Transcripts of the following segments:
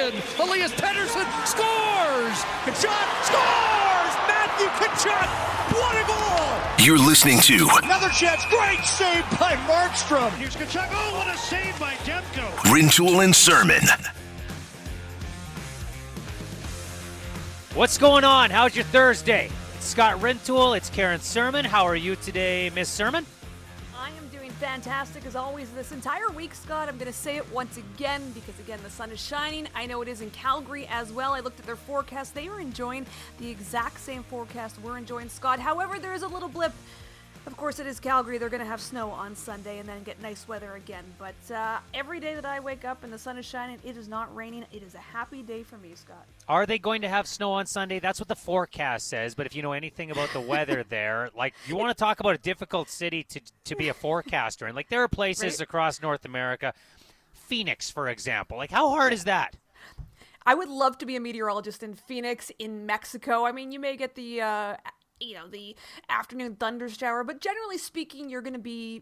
Pettersson. Elias Pettersson scores! Tkachuk scores! Matthew Tkachuk! What a goal! You're listening to Another chance. Great save by Markstrom. Here's Tkachuk. Oh, what a save by Demko. Rintoul and Sermon. What's going on? How's your Thursday? It's Scott Rintoul. It's Karen Sermon. How are you today, Miss Sermon? I am doing fantastic as always this entire week, Scott. I'm going to say it once again because, again, the sun is shining. I know it is in Calgary as well. I looked at their forecast. They are enjoying the exact same forecast we're enjoying, Scott. However, there is a little blip. Of course, it is Calgary. They're going to have snow on Sunday and then get nice weather again. But every day that I wake up and the sun is shining, it is not raining. It is a happy day for me, Scott. Are they going to have snow on Sunday? That's what the forecast says. But if you know anything about the weather there, like, you want to talk about a difficult city to be a forecaster in. Like, there are places across North America, Phoenix, for example. Like, how hard is that? I would love to be a meteorologist in Phoenix, in Mexico. I mean, you may get the afternoon thunder shower, but generally speaking, you're going to be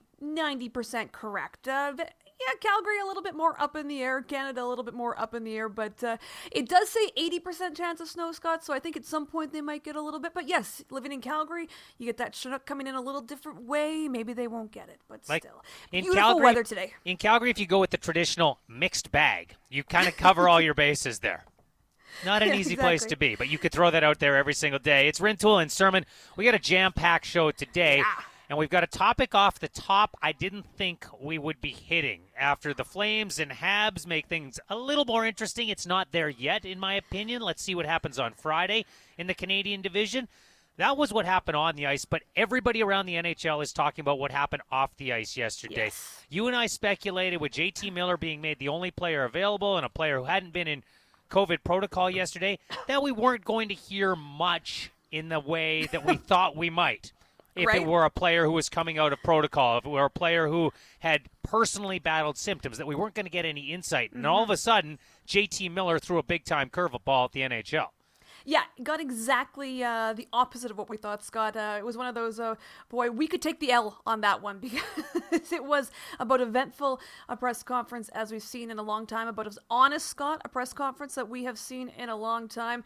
90% correct. Calgary a little bit more up in the air, Canada a little bit more up in the air, but it does say 80% chance of snow, Scott, so I think at some point they might get a little bit. But yes, living in Calgary, you get that Chinook coming in a little different way. Maybe they won't get it, but still. Beautiful weather today. In Calgary, if you go with the traditional mixed bag, you kind of cover all your bases there. Not an easy place to be, but you could throw that out there every single day. It's Rintoul and Sermon. We got a jam-packed show today, and we've got a topic off the top I didn't think we would be hitting. After the Flames and Habs make things a little more interesting, it's not there yet, in my opinion. Let's see what happens on Friday in the Canadian division. That was what happened on the ice, but everybody around the NHL is talking about what happened off the ice yesterday. Yes. You and I speculated with JT Miller being made the only player available and a player who hadn't been in COVID protocol yesterday, that we weren't going to hear much in the way that we thought we might. If it were a player who was coming out of protocol, if it were a player who had personally battled symptoms, that we weren't going to get any insight. And all of a sudden, JT Miller threw a big-time curveball at the NHL. Yeah, got exactly the opposite of what we thought, Scott. It was one of those, boy, we could take the L on that one because it was about eventful a press conference as we've seen in a long time, about as honest, Scott, a press conference that we have seen in a long time.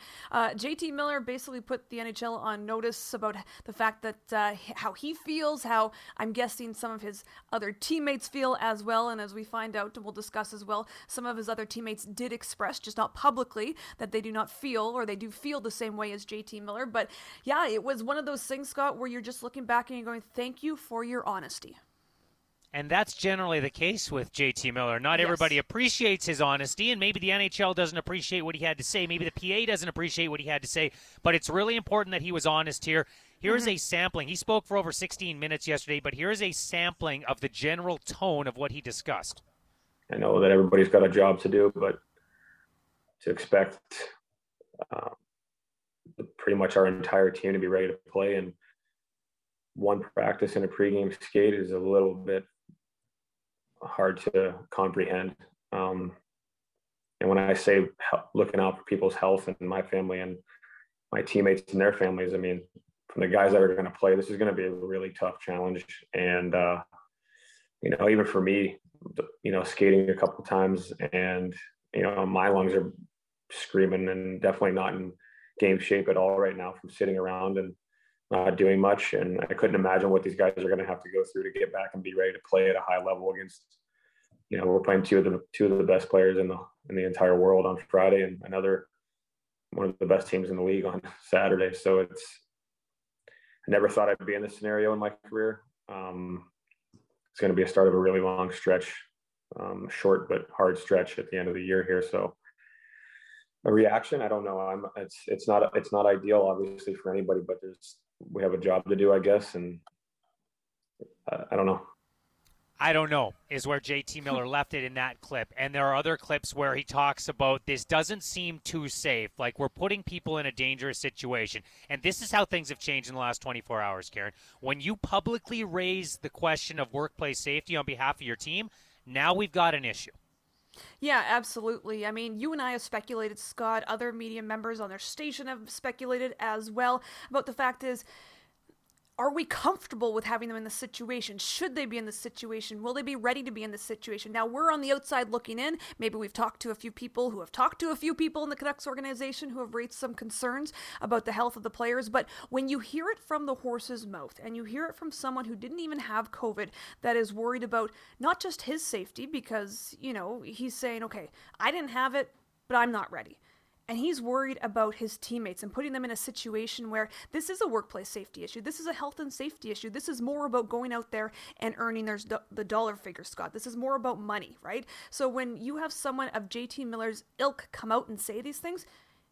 JT Miller basically put the NHL on notice about the fact that how he feels, how I'm guessing some of his other teammates feel as well, and as we find out, and we'll discuss as well, some of his other teammates did express, just not publicly, that they do not feel, or they do feel the same way as JT Miller. But yeah, it was one of those things, Scott, where you're just looking back and you're going, thank you for your honesty. And that's generally the case with JT Miller. Not everybody appreciates his honesty, and maybe the NHL doesn't appreciate what he had to say. Maybe the PA doesn't appreciate what he had to say, but it's really important that he was honest here. Here's a sampling. He spoke for over 16 minutes yesterday, but here's a sampling of the general tone of what he discussed. I know that everybody's got a job to do, but to expect pretty much our entire team to be ready to play in one practice and a pregame skate is a little bit hard to comprehend. And when I say looking out for people's health and my family and my teammates and their families, I mean, from the guys that are going to play, this is going to be a really tough challenge. And, even for me, skating a couple of times and, my lungs are screaming and definitely not in game shape at all right now from sitting around and not doing much. And I couldn't imagine what these guys are going to have to go through to get back and be ready to play at a high level against, we're playing two of the best players in the entire world on Friday and one of the best teams in the league on Saturday. So I never thought I'd be in this scenario in my career. It's going to be a start of a really long stretch, short but hard stretch at the end of the year here. So a reaction, I don't know. It's not ideal, obviously, for anybody, but we have a job to do, I guess, and I don't know. I don't know is where JT Miller left it in that clip. And there are other clips where he talks about this doesn't seem too safe. Like, we're putting people in a dangerous situation. And this is how things have changed in the last 24 hours, Karen. When you publicly raise the question of workplace safety on behalf of your team, now we've got an issue. Yeah, absolutely. I mean, you and I have speculated, Scott. Other media members on their station have speculated as well about the fact is, are we comfortable with having them in this situation? Should they be in this situation? Will they be ready to be in this situation? Now, we're on the outside looking in. Maybe we've talked to a few people who have talked to a few people in the Canucks organization who have raised some concerns about the health of the players. But when you hear it from the horse's mouth and you hear it from someone who didn't even have COVID that is worried about not just his safety because, he's saying, okay, I didn't have it, but I'm not ready. And he's worried about his teammates and putting them in a situation where this is a workplace safety issue. This is a health and safety issue. This is more about going out there and earning the dollar figure, Scott. This is more about money, right? So when you have someone of JT Miller's ilk come out and say these things,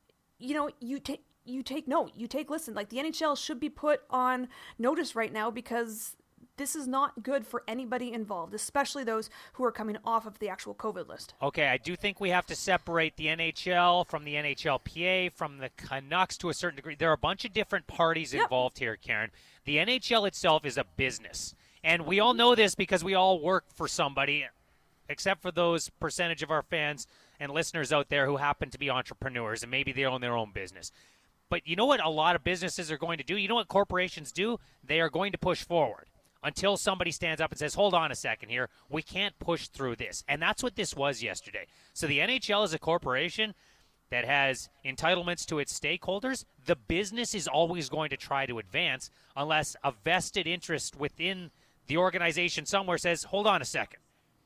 you take note. You take listen. Like, the NHL should be put on notice right now because this is not good for anybody involved, especially those who are coming off of the actual COVID list. Okay, I do think we have to separate the NHL from the NHLPA, from the Canucks to a certain degree. There are a bunch of different parties involved here, Karen. The NHL itself is a business. And we all know this because we all work for somebody, except for those percentage of our fans and listeners out there who happen to be entrepreneurs and maybe they own their own business. But you know what a lot of businesses are going to do? You know what corporations do? They are going to push forward until somebody stands up and says, hold on a second here, we can't push through this. And that's what this was yesterday. So the NHL is a corporation that has entitlements to its stakeholders. The business is always going to try to advance unless a vested interest within the organization somewhere says, hold on a second,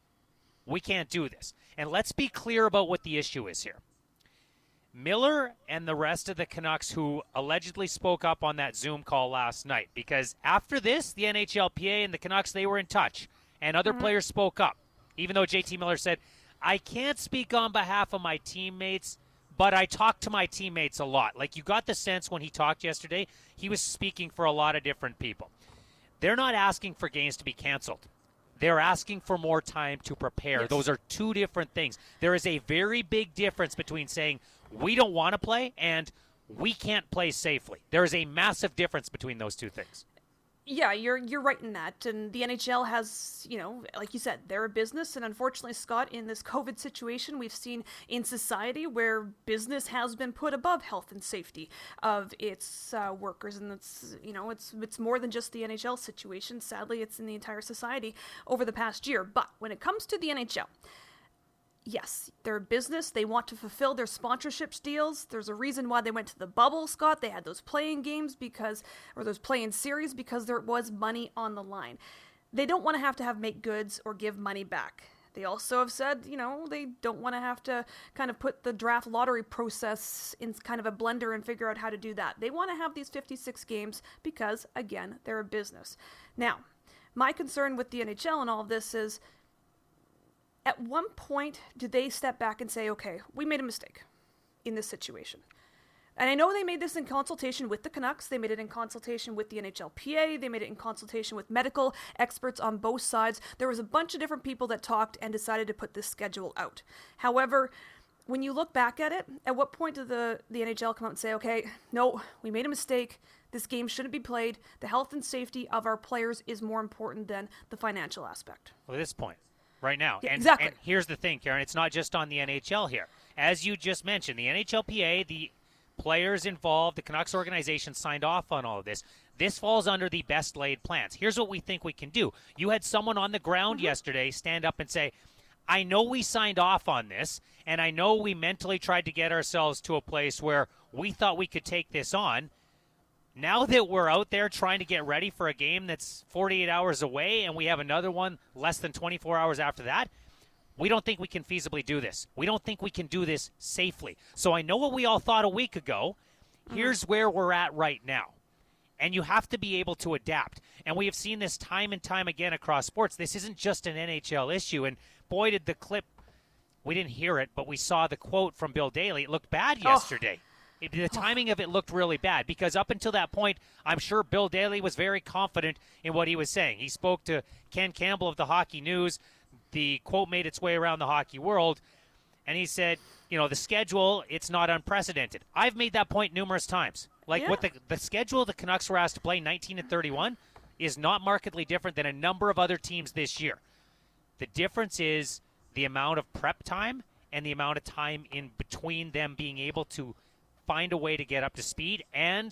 we can't do this. And let's be clear about what the issue is here. Miller and the rest of the Canucks who allegedly spoke up on that Zoom call last night, because after this, the NHLPA and the Canucks, they were in touch, and other players spoke up, even though JT Miller said, I can't speak on behalf of my teammates, but I talk to my teammates a lot. Like, you got the sense when he talked yesterday, he was speaking for a lot of different people. They're not asking for games to be canceled. They're asking for more time to prepare. Yes. Those are two different things. There is a very big difference between saying we don't want to play and we can't play safely. There is a massive difference between those two things. Yeah, you're right in that. And the NHL has, like you said, they're a business. And unfortunately, Scott, in this COVID situation, we've seen in society where business has been put above health and safety of its workers. And it's more than just the NHL situation. Sadly, it's in the entire society over the past year. But when it comes to the NHL, yes, they're a business. They want to fulfill their sponsorship deals. There's a reason why they went to the bubble, Scott. They had those playing games those playing series because there was money on the line. They don't want to have make goods or give money back. They also have said, they don't want to have to kind of put the draft lottery process in kind of a blender and figure out how to do that. They want to have these 56 games because, again, they're a business. Now, my concern with the NHL and all of this is, at one point, did they step back and say, okay, we made a mistake in this situation? And I know they made this in consultation with the Canucks. They made it in consultation with the NHLPA. They made it in consultation with medical experts on both sides. There was a bunch of different people that talked and decided to put this schedule out. However, when you look back at it, at what point did the NHL come out and say, okay, no, we made a mistake. This game shouldn't be played. The health and safety of our players is more important than the financial aspect. Well, at this point. Right now. Yeah, and, exactly. And here's the thing, Karen. It's not just on the NHL here. As you just mentioned, the NHLPA, the players involved, the Canucks organization signed off on all of this. This falls under the best laid plans. Here's what we think we can do. You had someone on the ground yesterday stand up and say, I know we signed off on this, and I know we mentally tried to get ourselves to a place where we thought we could take this on. Now that we're out there trying to get ready for a game that's 48 hours away and we have another one less than 24 hours after that, we don't think we can feasibly do this. We don't think we can do this safely. So I know what we all thought a week ago. Here's where we're at right now. And you have to be able to adapt. And we have seen this time and time again across sports. This isn't just an NHL issue. And boy, did the clip, we didn't hear it, but we saw the quote from Bill Daly. It looked bad yesterday. The timing of it looked really bad because up until that point, I'm sure Bill Daly was very confident in what he was saying. He spoke to Ken Campbell of the Hockey News. The quote made its way around the hockey world, and he said, the schedule, it's not unprecedented. I've made that point numerous times. What the schedule the Canucks were asked to play, 19 and 31, is not markedly different than a number of other teams this year. The difference is the amount of prep time and the amount of time in between them being able to find a way to get up to speed and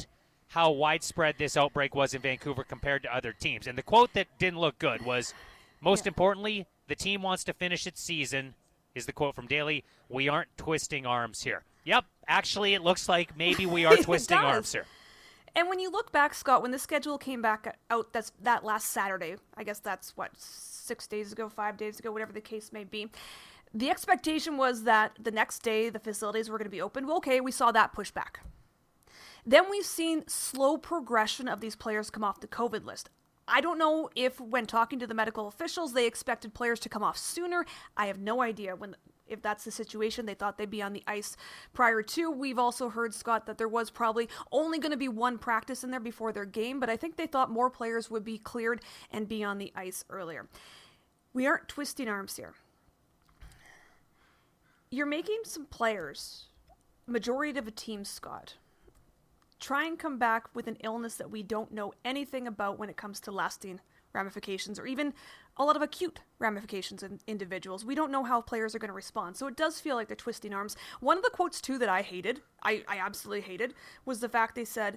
how widespread this outbreak was in Vancouver compared to other teams. And the quote that didn't look good was, most importantly, the team wants to finish its season, is the quote from Daly. We aren't twisting arms here. Yep, actually, it looks like maybe we are twisting arms here. And when you look back, Scott, when the schedule came back out that last Saturday, I guess that's, 6 days ago, 5 days ago, whatever the case may be, the expectation was that the next day the facilities were going to be open. Well, okay, we saw that push back. Then we've seen slow progression of these players come off the COVID list. I don't know if when talking to the medical officials, they expected players to come off sooner. I have no idea if that's the situation. They thought they'd be on the ice prior to. We've also heard, Scott, that there was probably only going to be one practice in there before their game, but I think they thought more players would be cleared and be on the ice earlier. We aren't twisting arms here. You're making some players, majority of a team, Scott, try and come back with an illness that we don't know anything about when it comes to lasting ramifications or even a lot of acute ramifications in individuals. We don't know how players are going to respond. So it does feel like they're twisting arms. One of the quotes, too, that I hated, I absolutely hated, was the fact they said,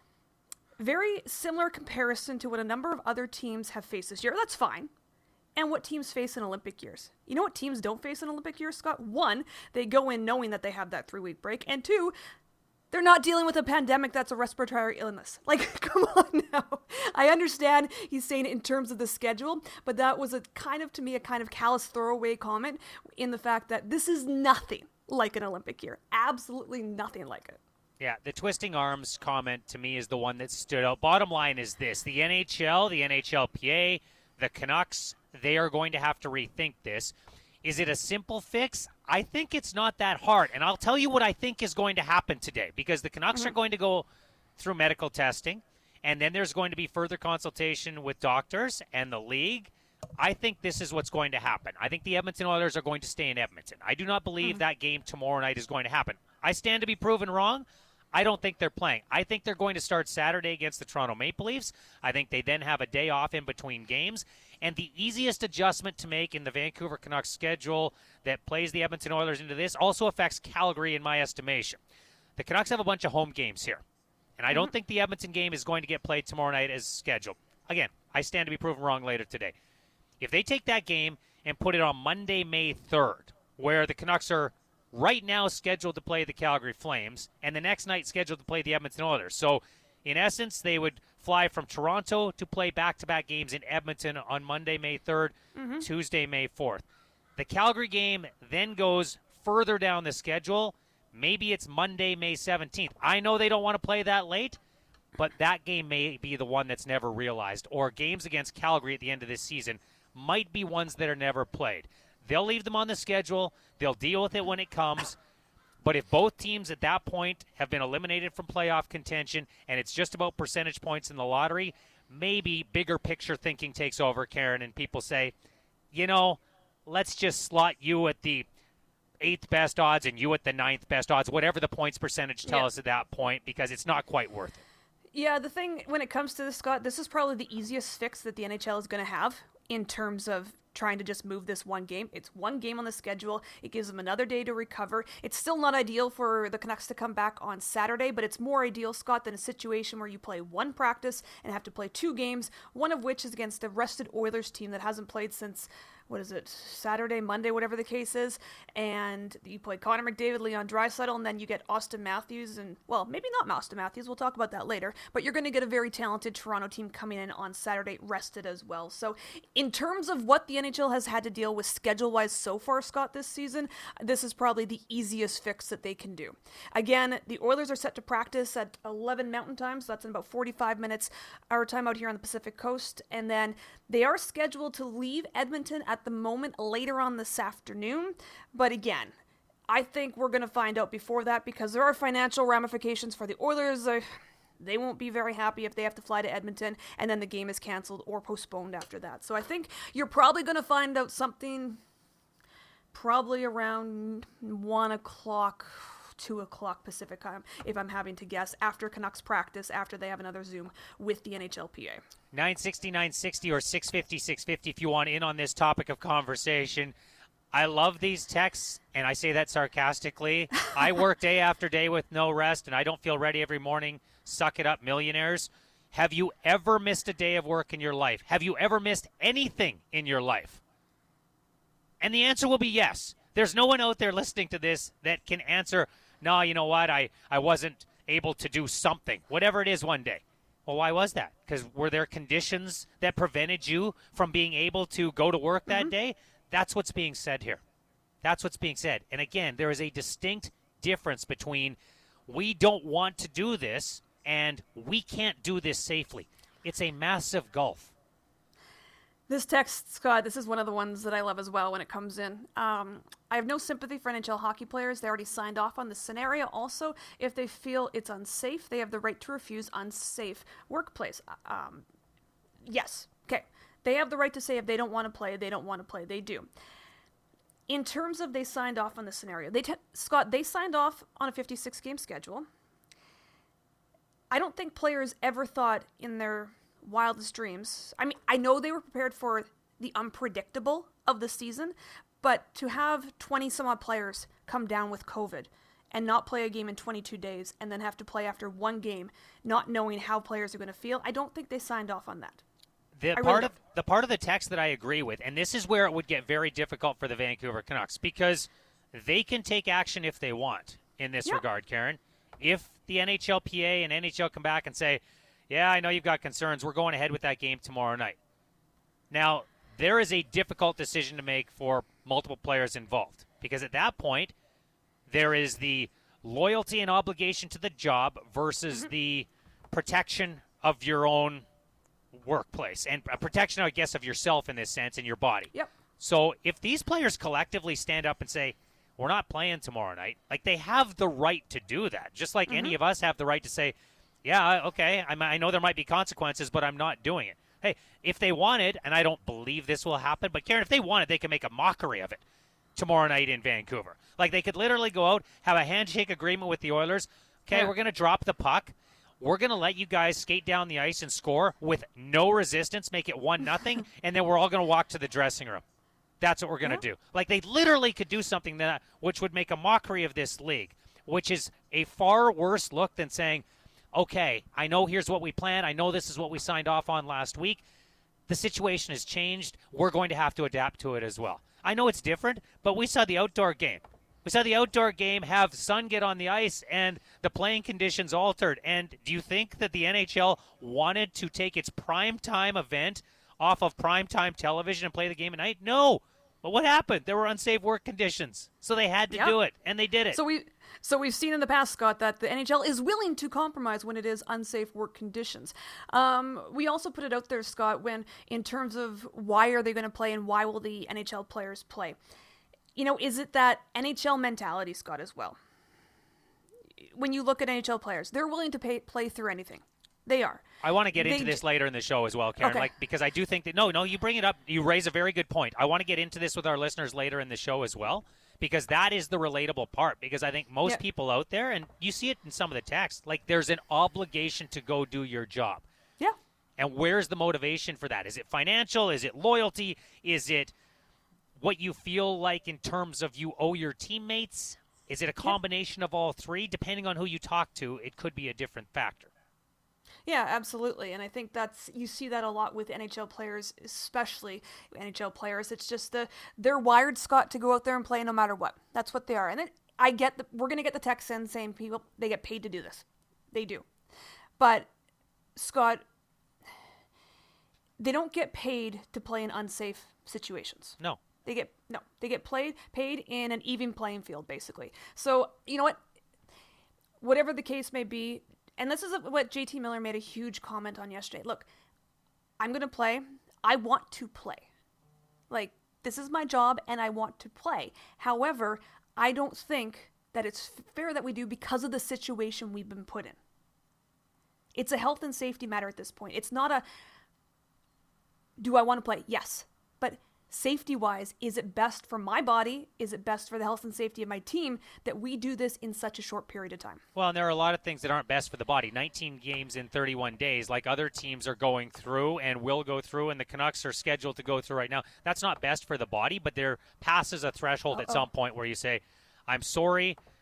very similar comparison to what a number of other teams have faced this year. That's fine. And what teams face in Olympic years. You know what teams don't face in Olympic years, Scott? One, they go in knowing that they have that 3-week break. And two, they're not dealing with a pandemic that's a respiratory illness. Like, come on now. I understand he's saying it in terms of the schedule, but that was to me, a kind of callous throwaway comment in the fact that this is nothing like an Olympic year. Absolutely nothing like it. Yeah, the twisting arms comment to me is the one that stood out. Bottom line is this. The NHL, the NHLPA, the Canucks, they are going to have to rethink this. Is it a simple fix? I think it's not that hard. And I'll tell you what I think is going to happen today, because the Canucks are going to go through medical testing, and then there's going to be further consultation with doctors and the league. I think this is what's going to happen. I think the Edmonton Oilers are going to stay in Edmonton. I do not believe that game tomorrow night is going to happen. I stand to be proven wrong. I don't think they're playing. I think they're going to start Saturday against the Toronto Maple Leafs. I think they then have a day off in between games. And the easiest adjustment to make in the Vancouver Canucks schedule that plays the Edmonton Oilers into this also affects Calgary in my estimation. The Canucks have a bunch of home games here. And I don't think the Edmonton game is going to get played tomorrow night as scheduled. Again, I stand to be proven wrong later today. If they take that game and put it on Monday, May 3rd, where the Canucks are right now scheduled to play the Calgary Flames, and the next night scheduled to play the Edmonton Oilers. So, in essence, they would fly from Toronto to play back-to-back games in Edmonton on Monday, May 3rd, Tuesday, May 4th. The Calgary game then goes further down the schedule. Maybe it's Monday, May 17th. I know they don't want to play that late, but that game may be the one that's never realized. Or games against Calgary at the end of this season might be ones that are never played. They'll leave them on the schedule. They'll deal with it when it comes. But if both teams at that point have been eliminated from playoff contention and it's just about percentage points in the lottery, maybe bigger picture thinking takes over, Karen, and people say, let's just slot you at the 8th best odds and you at the 9th best odds, whatever the points percentage tell us at that point, because it's not quite worth it. Yeah, the thing when it comes to this, Scott, this is probably the easiest fix that the NHL is going to have in terms of trying to just move this one game. It's one game on the schedule. It gives them another day to recover. It's still not ideal for the Canucks to come back on Saturday, but it's more ideal, Scott, than a situation where you play one practice and have to play 2 games, one of which is against a rested Oilers team that hasn't played since, Saturday, Monday, whatever the case is, and you play Connor McDavid, Leon Draisaitl, and then you get Austin Matthews, and, well, maybe not Austin Matthews, we'll talk about that later, but you're going to get a very talented Toronto team coming in on Saturday, rested as well. So, in terms of what the NHL has had to deal with schedule-wise so far, Scott, this season, this is probably the easiest fix that they can do. Again, the Oilers are set to practice at 11 Mountain Time, so that's in about 45 minutes our time out here on the Pacific Coast, and then they are scheduled to leave Edmonton at the moment later on this afternoon, but again, I think we're going to find out before that because there are financial ramifications for the Oilers. They won't be very happy if they have to fly to Edmonton and then the game is canceled or postponed after that. So I think you're probably going to find out something probably around 1 o'clock, 2 o'clock Pacific time, if I'm having to guess, after Canucks practice, after they have another Zoom with the NHLPA. 960-960 or 650-650 if you want in on this topic of conversation. I love these texts, and I say that sarcastically. I work day after day with no rest, and I don't feel ready every morning suck it up millionaires, have you ever missed a day of work in your life? Have you ever missed anything in your life? And the answer will be yes. There's no one out there listening to this that can answer, no, you know what, I wasn't able to do something, whatever it is one day. Well, why was that? Because were there conditions that prevented you from being able to go to work that day? That's what's being said here. That's what's being said. And again, there is a distinct difference between we don't want to do this and we can't do this safely. It's a massive gulf. This text, Scott, this is one of the ones that I love as well when it comes in. I have no sympathy for NHL hockey players. They already signed off on the scenario. Also, if they feel it's unsafe, they have the right to refuse unsafe workplace. Yes. Okay. They have the right to say if they don't want to play, they don't want to play. They do. In terms of they signed off on the scenario, Scott, they signed off on a 56-game schedule. I don't think players ever thought in their wildest dreams. I mean, I know they were prepared for the unpredictable of the season, but to have 20-some-odd players come down with COVID and not play a game in 22 days and then have to play after one game, not knowing how players are going to feel, I don't think they signed off on that. The part of the text that I agree with, and this is where it would get very difficult for the Vancouver Canucks, because they can take action if they want in this regard, Karen. If the NHLPA and NHL come back and say, yeah, I know you've got concerns, we're going ahead with that game tomorrow night. Now, there is a difficult decision to make for multiple players involved, because at that point, there is the loyalty and obligation to the job versus the protection of your own workplace and a protection, I guess, of yourself in this sense and your body. Yep. So if these players collectively stand up and say, we're not playing tomorrow night, like they have the right to do that, just like any of us have the right to say, yeah, okay, I know there might be consequences, but I'm not doing it. Hey, if they wanted, and I don't believe this will happen, but Karen, if they wanted, they could make a mockery of it tomorrow night in Vancouver. Like they could literally go out, have a handshake agreement with the Oilers. Okay, we're going to drop the puck. We're going to let you guys skate down the ice and score with no resistance, make it 1-0, and then we're all going to walk to the dressing room. That's what we're going to do. Like, they literally could do something that which would make a mockery of this league, which is a far worse look than saying, okay, I know here's what we planned. I know this is what we signed off on last week. The situation has changed. We're going to have to adapt to it as well. I know it's different, but we saw the outdoor game. We saw the outdoor game have sun get on the ice and the playing conditions altered. And do you think that the NHL wanted to take its primetime event off of primetime television and play the game at night? No. But what happened? There were unsafe work conditions. So they had to do it, and they did it. So we've seen in the past, Scott, that the NHL is willing to compromise when it is unsafe work conditions. We also put it out there, Scott, when in terms of why are they going to play and why will the NHL players play? You know, is it that NHL mentality, Scott, as well? When you look at NHL players, they're willing to play through anything. They are. I want to get into this later in the show as well, Karen, because I do think that, no, you bring it up. You raise a very good point. I want to get into this with our listeners later in the show as well, because that is the relatable part, because I think most people out there, and you see it in some of the text, like there's an obligation to go do your job. Yeah. And where's the motivation for that? Is it financial? Is it loyalty? Is it what you feel like in terms of you owe your teammates? Is it a combination of all three? Depending on who you talk to, it could be a different factor. Yeah, absolutely. And I think you see that a lot with NHL players, especially NHL players. It's just they're wired, Scott, to go out there and play no matter what. That's what they are. And I get we're going to get the text in saying people, they get paid to do this. They do. But, Scott, they don't get paid to play in unsafe situations. No. They get paid in an even playing field, basically. So, you know what? Whatever the case may be, and this is what JT Miller made a huge comment on yesterday. Look, I'm going to play. I want to play. Like, this is my job, and I want to play. However, I don't think that it's fair that we do because of the situation we've been put in. It's a health and safety matter at this point. It's not a, do I want to play? Yes. But safety-wise, is it best for my body? Is it best for the health and safety of my team that we do this in such a short period of time? Well, and there are a lot of things that aren't best for the body. 19 games in 31 days, like other teams are going through and will go through, and the Canucks are scheduled to go through right now. That's not best for the body, but there passes a threshold at some point where you say, I'm sorry,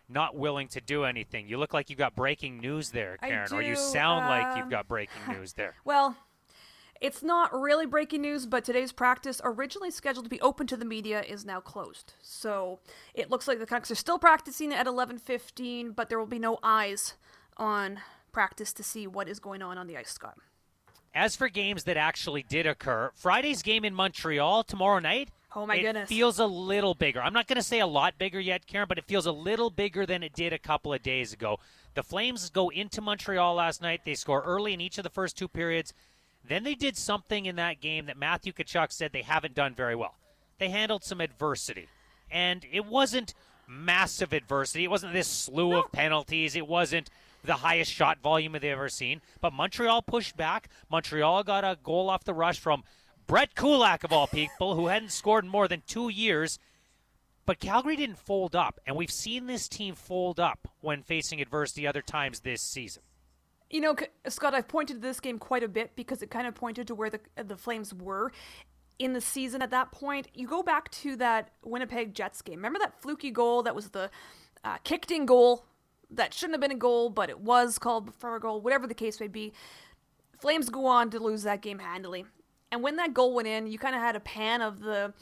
not willing to do anything. You look like you've got breaking news there, Karen, or you do, sound like you've got breaking news there. Well, it's not really breaking news, but today's practice, originally scheduled to be open to the media, is now closed. So it looks like the Canucks are still practicing at 11:15, but there will be no eyes on practice to see what is going on the ice, Scott. As for games that actually did occur, Friday's game in Montreal tomorrow night, oh my goodness, feels a little bigger. I'm not going to say a lot bigger yet, Karen, but it feels a little bigger than it did a couple of days ago. The Flames go into Montreal last night. They score early in each of the first two periods. Then they did something in that game that Matthew Tkachuk said they haven't done very well. They handled some adversity. And it wasn't massive adversity. It wasn't this slew of penalties. It wasn't the highest shot volume they've ever seen. But Montreal pushed back. Montreal got a goal off the rush from Brett Kulak, of all people, who hadn't scored in more than 2 years. But Calgary didn't fold up. And we've seen this team fold up when facing adversity other times this season. You know, Scott, I've pointed to this game quite a bit because it kind of pointed to where the Flames were in the season at that point. You go back to that Winnipeg Jets game. Remember that fluky goal that was the kicked-in goal that shouldn't have been a goal, but it was called for a goal, whatever the case may be. Flames go on to lose that game handily. And when that goal went in, you kind of had a pan of the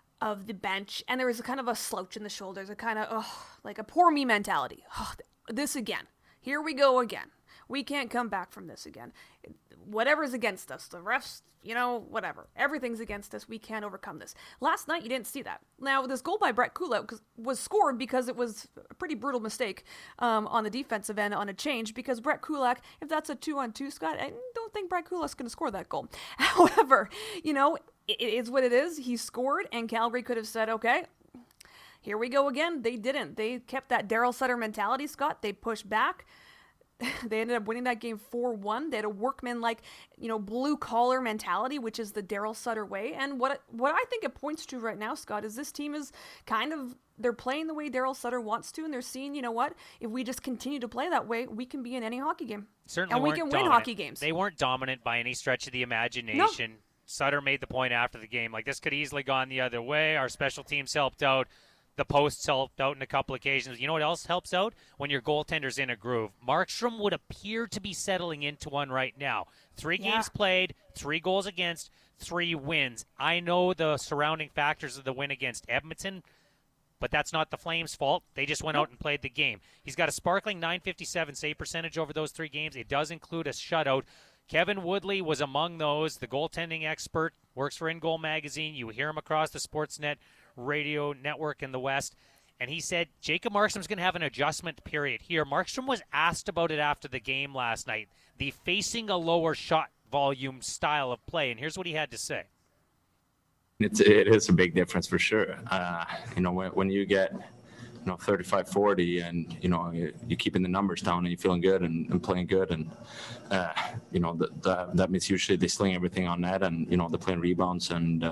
bench, and there was a kind of a slouch in the shoulders, a kind of, like a poor me mentality. This again. Here we go again. We can't come back from this again. Whatever's against us, the refs, whatever. Everything's against us. We can't overcome this. Last night, you didn't see that. Now, this goal by Brett Kulak was scored because it was a pretty brutal mistake on the defensive end on a change, because Brett Kulak, if that's a 2-on-2, Scott, I don't think Brett Kulak's going to score that goal. However, it is what it is. He scored, and Calgary could have said, okay, here we go again. They didn't. They kept that Daryl Sutter mentality, Scott. They pushed back. They ended up winning that game 4-1. They had a workman-like, blue-collar mentality, which is the Daryl Sutter way. And what I think it points to right now, Scott, is this team is they're playing the way Daryl Sutter wants to, and they're seeing, if we just continue to play that way, we can be in any hockey game. Certainly and we can win hockey games. They weren't dominant by any stretch of the imagination. No. Sutter made the point after the game, this could easily gone the other way. Our special teams helped out. The posts helped out in a couple occasions. You know what else helps out? When your goaltender's in a groove. Markstrom would appear to be settling into one right now. 3 games played, 3 goals against, 3 wins. I know the surrounding factors of the win against Edmonton, but that's not the Flames' fault. They just went out and played the game. He's got a sparkling .957 save percentage over those 3 games. It does include a shutout. Kevin Woodley was among those. The goaltending expert, works for In Goal Magazine. You hear him across the Sportsnet radio network in the West, and he said Jacob Markstrom's going to have an adjustment period here. Markstrom was asked about it after the game last night, the facing a lower shot volume style of play, and here's what he had to say. It is a big difference for sure. When you get 35-40 and you're keeping the numbers down and you're feeling good and playing good, and that means usually they sling everything on net, and they're playing rebounds, and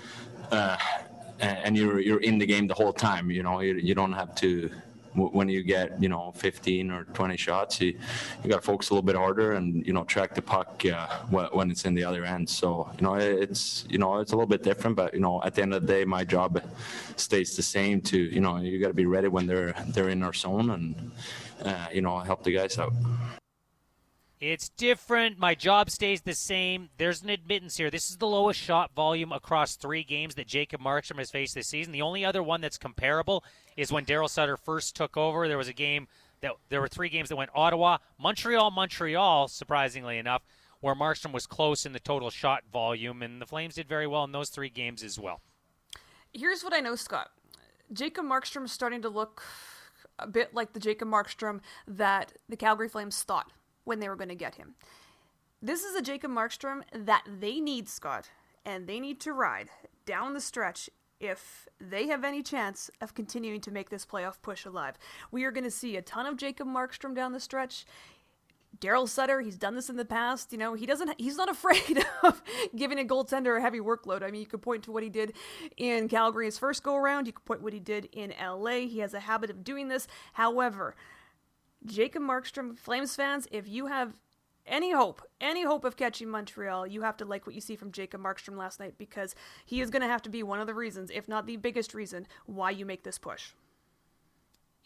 you're in the game the whole time. You don't have to, when you get 15 or 20 shots, you got to focus a little bit harder and track the puck when it's in the other end. So it's a little bit different, but at the end of the day, my job stays the same. To you got to be ready when they're in our zone, and help the guys out. It's different. My job stays the same. There's an admittance here. This is the lowest shot volume across 3 games that Jacob Markstrom has faced this season. The only other one that's comparable is when Daryl Sutter first took over. There was a game there were 3 games that went Ottawa, Montreal, surprisingly enough, where Markstrom was close in the total shot volume, and the Flames did very well in those 3 games as well. Here's what I know, Scott. Jacob Markstrom is starting to look a bit like the Jacob Markstrom that the Calgary Flames thought when they were going to get him. This is a Jacob Markstrom that they need, Scott, and they need to ride down the stretch if they have any chance of continuing to make this playoff push alive. We are going to see a ton of Jacob Markstrom down the stretch. Daryl Sutter, he's done this in the past. He's not afraid of giving a goaltender a heavy workload. I mean, you could point to what he did in Calgary's first go-around. You could point what he did in LA. He has a habit of doing this. However, Jacob Markstrom, Flames fans, if you have any hope of catching Montreal, you have to like what you see from Jacob Markstrom last night, because he is going to have to be one of the reasons, if not the biggest reason, why you make this push.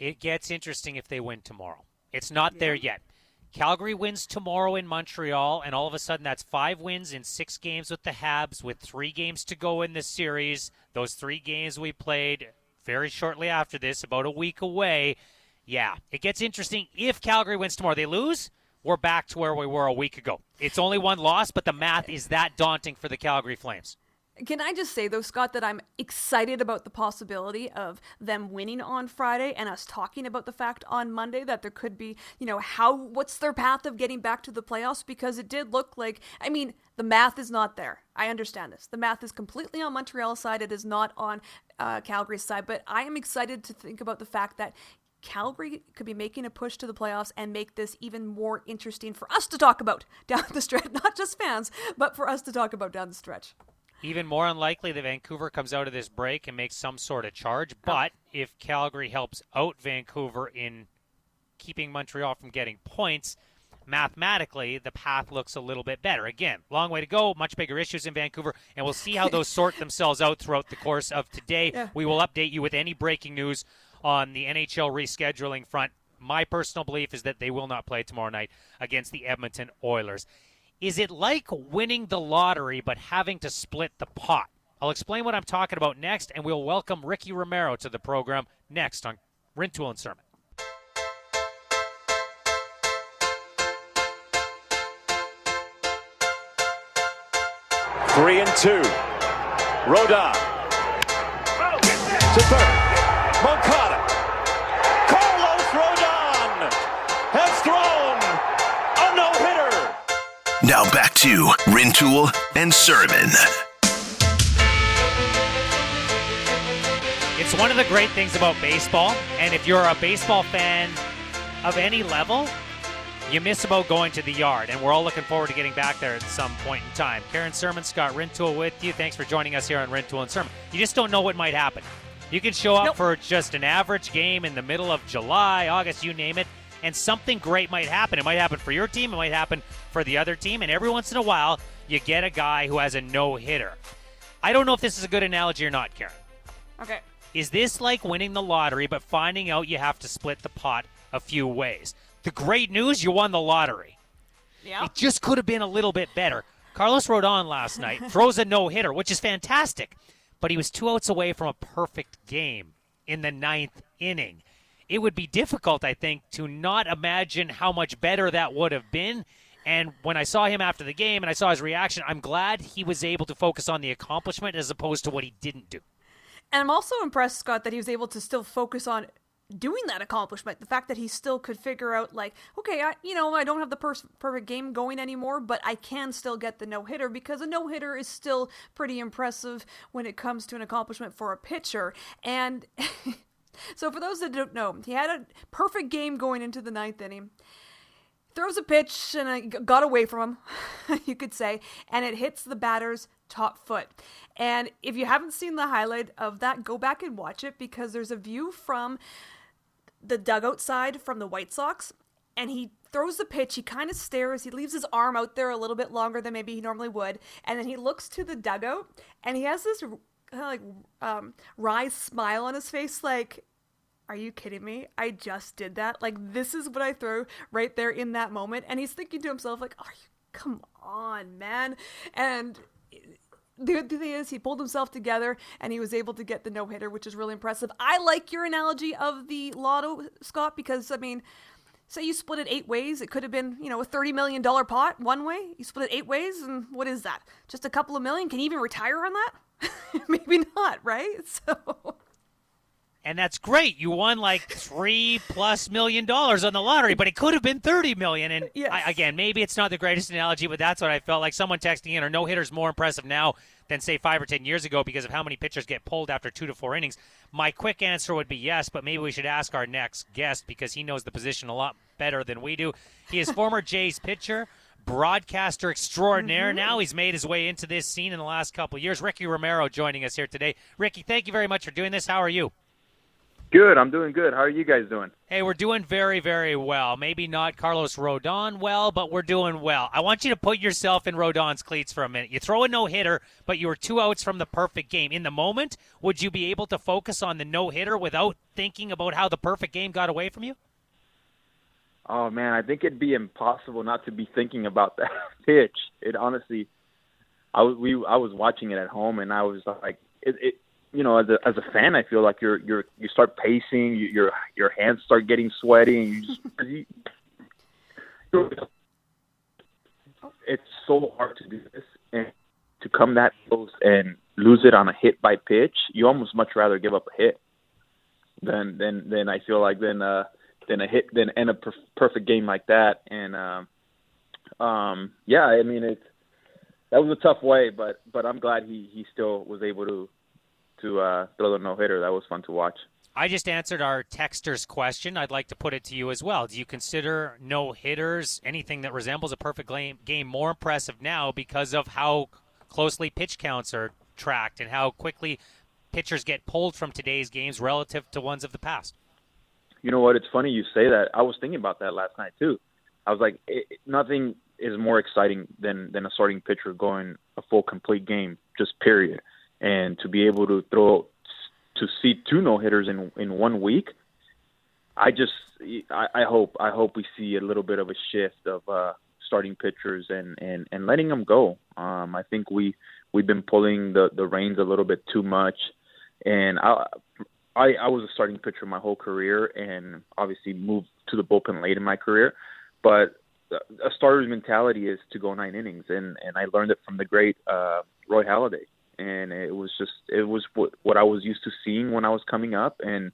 It gets interesting if they win tomorrow. It's not there yet. Calgary wins tomorrow in Montreal, and all of a sudden that's 5 wins in 6 games with the Habs with 3 games to go in this series. Those 3 games we played very shortly after this, about a week away. Yeah, it gets interesting if Calgary wins tomorrow. They lose, we're back to where we were a week ago. It's only 1 loss, but the math is that daunting for the Calgary Flames. Can I just say, though, Scott, that I'm excited about the possibility of them winning on Friday and us talking about the fact on Monday that there could be, what's their path of getting back to the playoffs? Because it did look like, the math is not there. I understand this. The math is completely on Montreal's side. It is not on Calgary's side. But I am excited to think about the fact that Calgary could be making a push to the playoffs and make this even more interesting for us to talk about down the stretch. Not just fans, but for us to talk about down the stretch. Even more unlikely that Vancouver comes out of this break and makes some sort of charge. But if Calgary helps out Vancouver in keeping Montreal from getting points, mathematically, the path looks a little bit better. Again, long way to go, much bigger issues in Vancouver, and we'll see how those sort themselves out throughout the course of today. Yeah. We will update you with any breaking news on the NHL rescheduling front. My personal belief is that they will not play tomorrow night against the Edmonton Oilers. Is it like winning the lottery but having to split the pot? I'll explain what I'm talking about next, and we'll welcome Ricky Romero to the program next on Rintoul and Sermon. Three and two. Rodon. To third. Moncada. Carlos Rodon has thrown a no-hitter. Now back to Rintoul and Sermon. It's one of the great things about baseball, and if you're a baseball fan of any level, you miss about going to the yard, and we're all looking forward to getting back there at some point in time. Karen Sermon, Scott Rintoul with you. Thanks for joining us here on Rintoul and Sermon. You just don't know what might happen. You can show up for just an average game in the middle of July, August, you name it, and something great might happen. It might happen for your team. It might happen for the other team. And every once in a while, you get a guy who has a no-hitter. I don't know if this is a good analogy or not, Karen. Okay. Is this like winning the lottery but finding out you have to split the pot a few ways? The great news, you won the lottery. Yeah. It just could have been a little bit better. Carlos Rodon last night throws a no-hitter, which is fantastic. But he was 2 outs away from a perfect game in the 9th inning. It would be difficult, I think, to not imagine how much better that would have been. And when I saw him after the game and I saw his reaction, I'm glad he was able to focus on the accomplishment as opposed to what he didn't do. And I'm also impressed, Scott, that he was able to still focus on doing that accomplishment. The fact that he still could figure out, like, okay, I don't have the perfect game going anymore, but I can still get the no-hitter, because a no-hitter is still pretty impressive when it comes to an accomplishment for a pitcher. And so for those that don't know, he had a perfect game going into the 9th inning. Throws a pitch, and it got away from him, you could say, and it hits the batter's top foot. And if you haven't seen the highlight of that, go back and watch it, because there's a view from the dugout side from the White Sox, and he throws the pitch, he kind of stares, he leaves his arm out there a little bit longer than maybe he normally would, and then he looks to the dugout, and he has this kind of wry smile on his face, like, are you kidding me? I just did that. Like, this is what I threw right there in that moment. And he's thinking to himself, like, come on, man. And the thing is, he pulled himself together and he was able to get the no-hitter, which is really impressive. I like your analogy of the lotto, Scott, because, say you split it 8 ways. It could have been, a $30 million pot one way. You split it 8 ways, and what is that? Just a couple of million? Can you even retire on that? Maybe not, right? So... And that's great. You won like $3+ million on the lottery, but it could have been $30 million. And yes. Again, maybe it's not the greatest analogy, but that's what I felt like. Someone texting in, are no-hitters more impressive now than, say, 5 or 10 years ago because of how many pitchers get pulled after 2 to 4 innings? My quick answer would be yes, but maybe we should ask our next guest because he knows the position a lot better than we do. He is former Jays pitcher, broadcaster extraordinaire. Mm-hmm. Now he's made his way into this scene in the last couple of years. Ricky Romero joining us here today. Ricky, thank you very much for doing this. How are you? Good. I'm doing good. How are you guys doing? Hey, we're doing very, very well. Maybe not Carlos Rodon well, but we're doing well. I want you to put yourself in Rodon's cleats for a minute. You throw a no-hitter, but you were 2 outs from the perfect game. In the moment, would you be able to focus on the no-hitter without thinking about how the perfect game got away from you? Oh, man, I think it'd be impossible not to be thinking about that pitch. It honestly, I was watching it at home, and I was like, you know, as a fan, I feel like you start pacing, your hands start getting sweaty, and it's so hard to do this, and to come that close and lose it on a hit by pitch. You almost much rather give up a hit than I feel like than a hit than end a perfect game like that. And yeah, I mean that was a tough way, but I'm glad he still was able to throw the no-hitter. That was fun to watch. I just answered our texter's question. I'd like to put it to you as well. Do you consider no-hitters, anything that resembles a perfect game, more impressive now because of how closely pitch counts are tracked and how quickly pitchers get pulled from today's games relative to ones of the past? You know what? It's funny you say that. I was thinking about that last night too. I was like, nothing is more exciting than a starting pitcher going a full complete game, just period. And to be able to see 2 no-hitters in 1 week, I hope we see a little bit of a shift of starting pitchers and letting them go. I think we've been pulling the reins a little bit too much, and I was a starting pitcher my whole career, and obviously moved to the bullpen late in my career. But a starter's mentality is to go 9 innings, and I learned it from the great Roy Halladay. And it was what I was used to seeing when I was coming up, and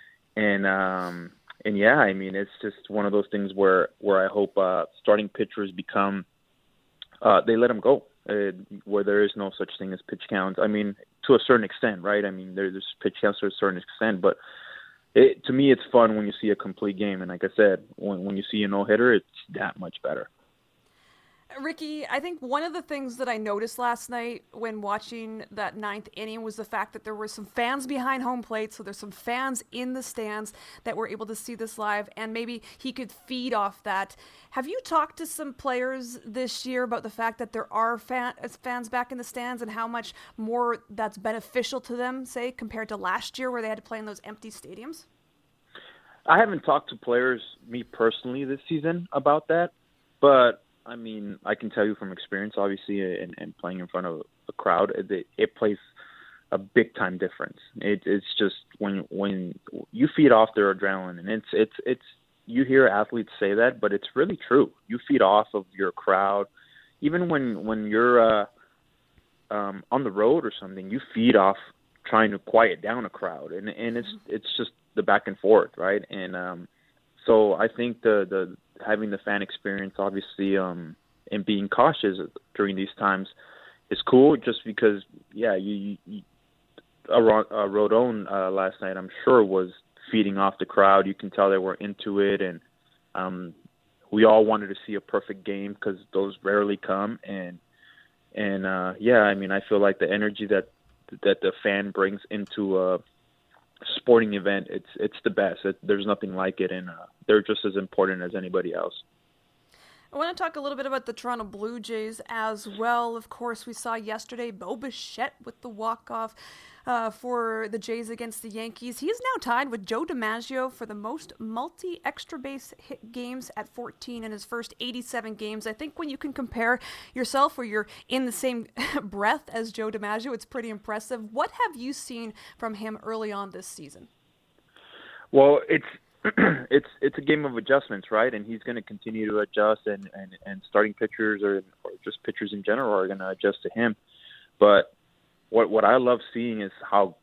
yeah, I mean, it's just one of those things where I hope starting pitchers become they let them go, where there is no such thing as pitch counts. I mean, to a certain extent, right? I mean, there's pitch counts to a certain extent, but to me, it's fun when you see a complete game, and like I said, when you see a no-hitter, it's that much better. Ricky, I think one of the things that I noticed last night when watching that 9th inning was the fact that there were some fans behind home plate, so there's some fans in the stands that were able to see this live, and maybe he could feed off that. Have you talked to some players this year about the fact that there are fans back in the stands and how much more that's beneficial to them, say, compared to last year where they had to play in those empty stadiums? I haven't talked to players, me personally, this season about that, but I mean, I can tell you from experience, obviously, and playing in front of a crowd, it plays a big time difference. It's just when you feed off their adrenaline, and it's you hear athletes say that, but it's really true. You feed off of your crowd, even when you're on the road or something. You feed off trying to quiet down a crowd, and it's just the back and forth, right? And so I think the having the fan experience, obviously, and being cautious during these times is cool. Just because, yeah, Rodon last night, I'm sure, was feeding off the crowd. You can tell they were into it, and we all wanted to see a perfect game because those rarely come. And yeah, I mean, I feel like the energy that the fan brings into a sporting event, it's the best. There's nothing like it, and they're just as important as anybody else. I want to talk a little bit about the Toronto Blue Jays as well. Of course, we saw yesterday Bo Bichette with the walk-off for the Jays against the Yankees. He is now tied with Joe DiMaggio for the most multi-extra base hit games at 14 in his first 87 games. I think when you can compare yourself or you're in the same breath as Joe DiMaggio, it's pretty impressive. What have you seen from him early on this season? Well, it's a game of adjustments, right? And he's going to continue to adjust, and starting pitchers or just pitchers in general are going to adjust to him. But what I love seeing is how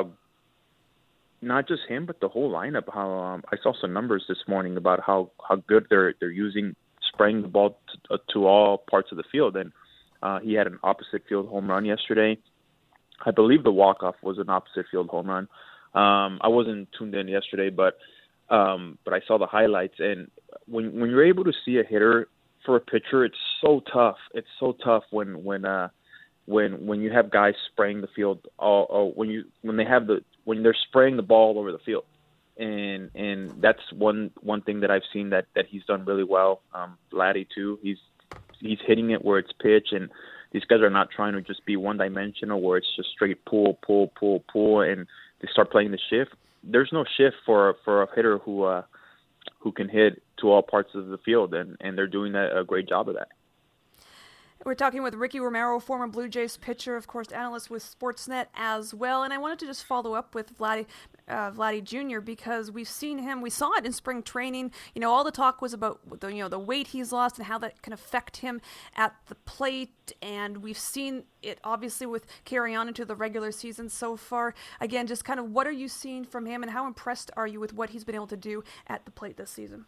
not just him, but the whole lineup. How I saw some numbers this morning about how good they're using spraying the ball to all parts of the field. And he had an opposite field home run yesterday. I believe the walk-off was an opposite field home run. I wasn't tuned in yesterday, but I saw the highlights. And when you're able to see a hitter for a pitcher, it's so tough. It's so tough when you have guys spraying the field, when they're spraying the ball all over the field. and that's one thing that I've seen that he's done really well. Vladdy too. He's hitting it where it's pitched, and these guys are not trying to just be one-dimensional where it's just straight pull, and they start playing the shift. There's no shift for a hitter who can hit to all parts of the field, and they're doing a great job of that. We're talking with Ricky Romero, former Blue Jays pitcher, of course, analyst with Sportsnet as well. And I wanted to just follow up with Vladdy Jr. because we saw it in spring training. You know, all the talk was about the weight he's lost and how that can affect him at the plate. And we've seen it obviously with carry on into the regular season so far. Again, just kind of what are you seeing from him, and how impressed are you with what he's been able to do at the plate this season?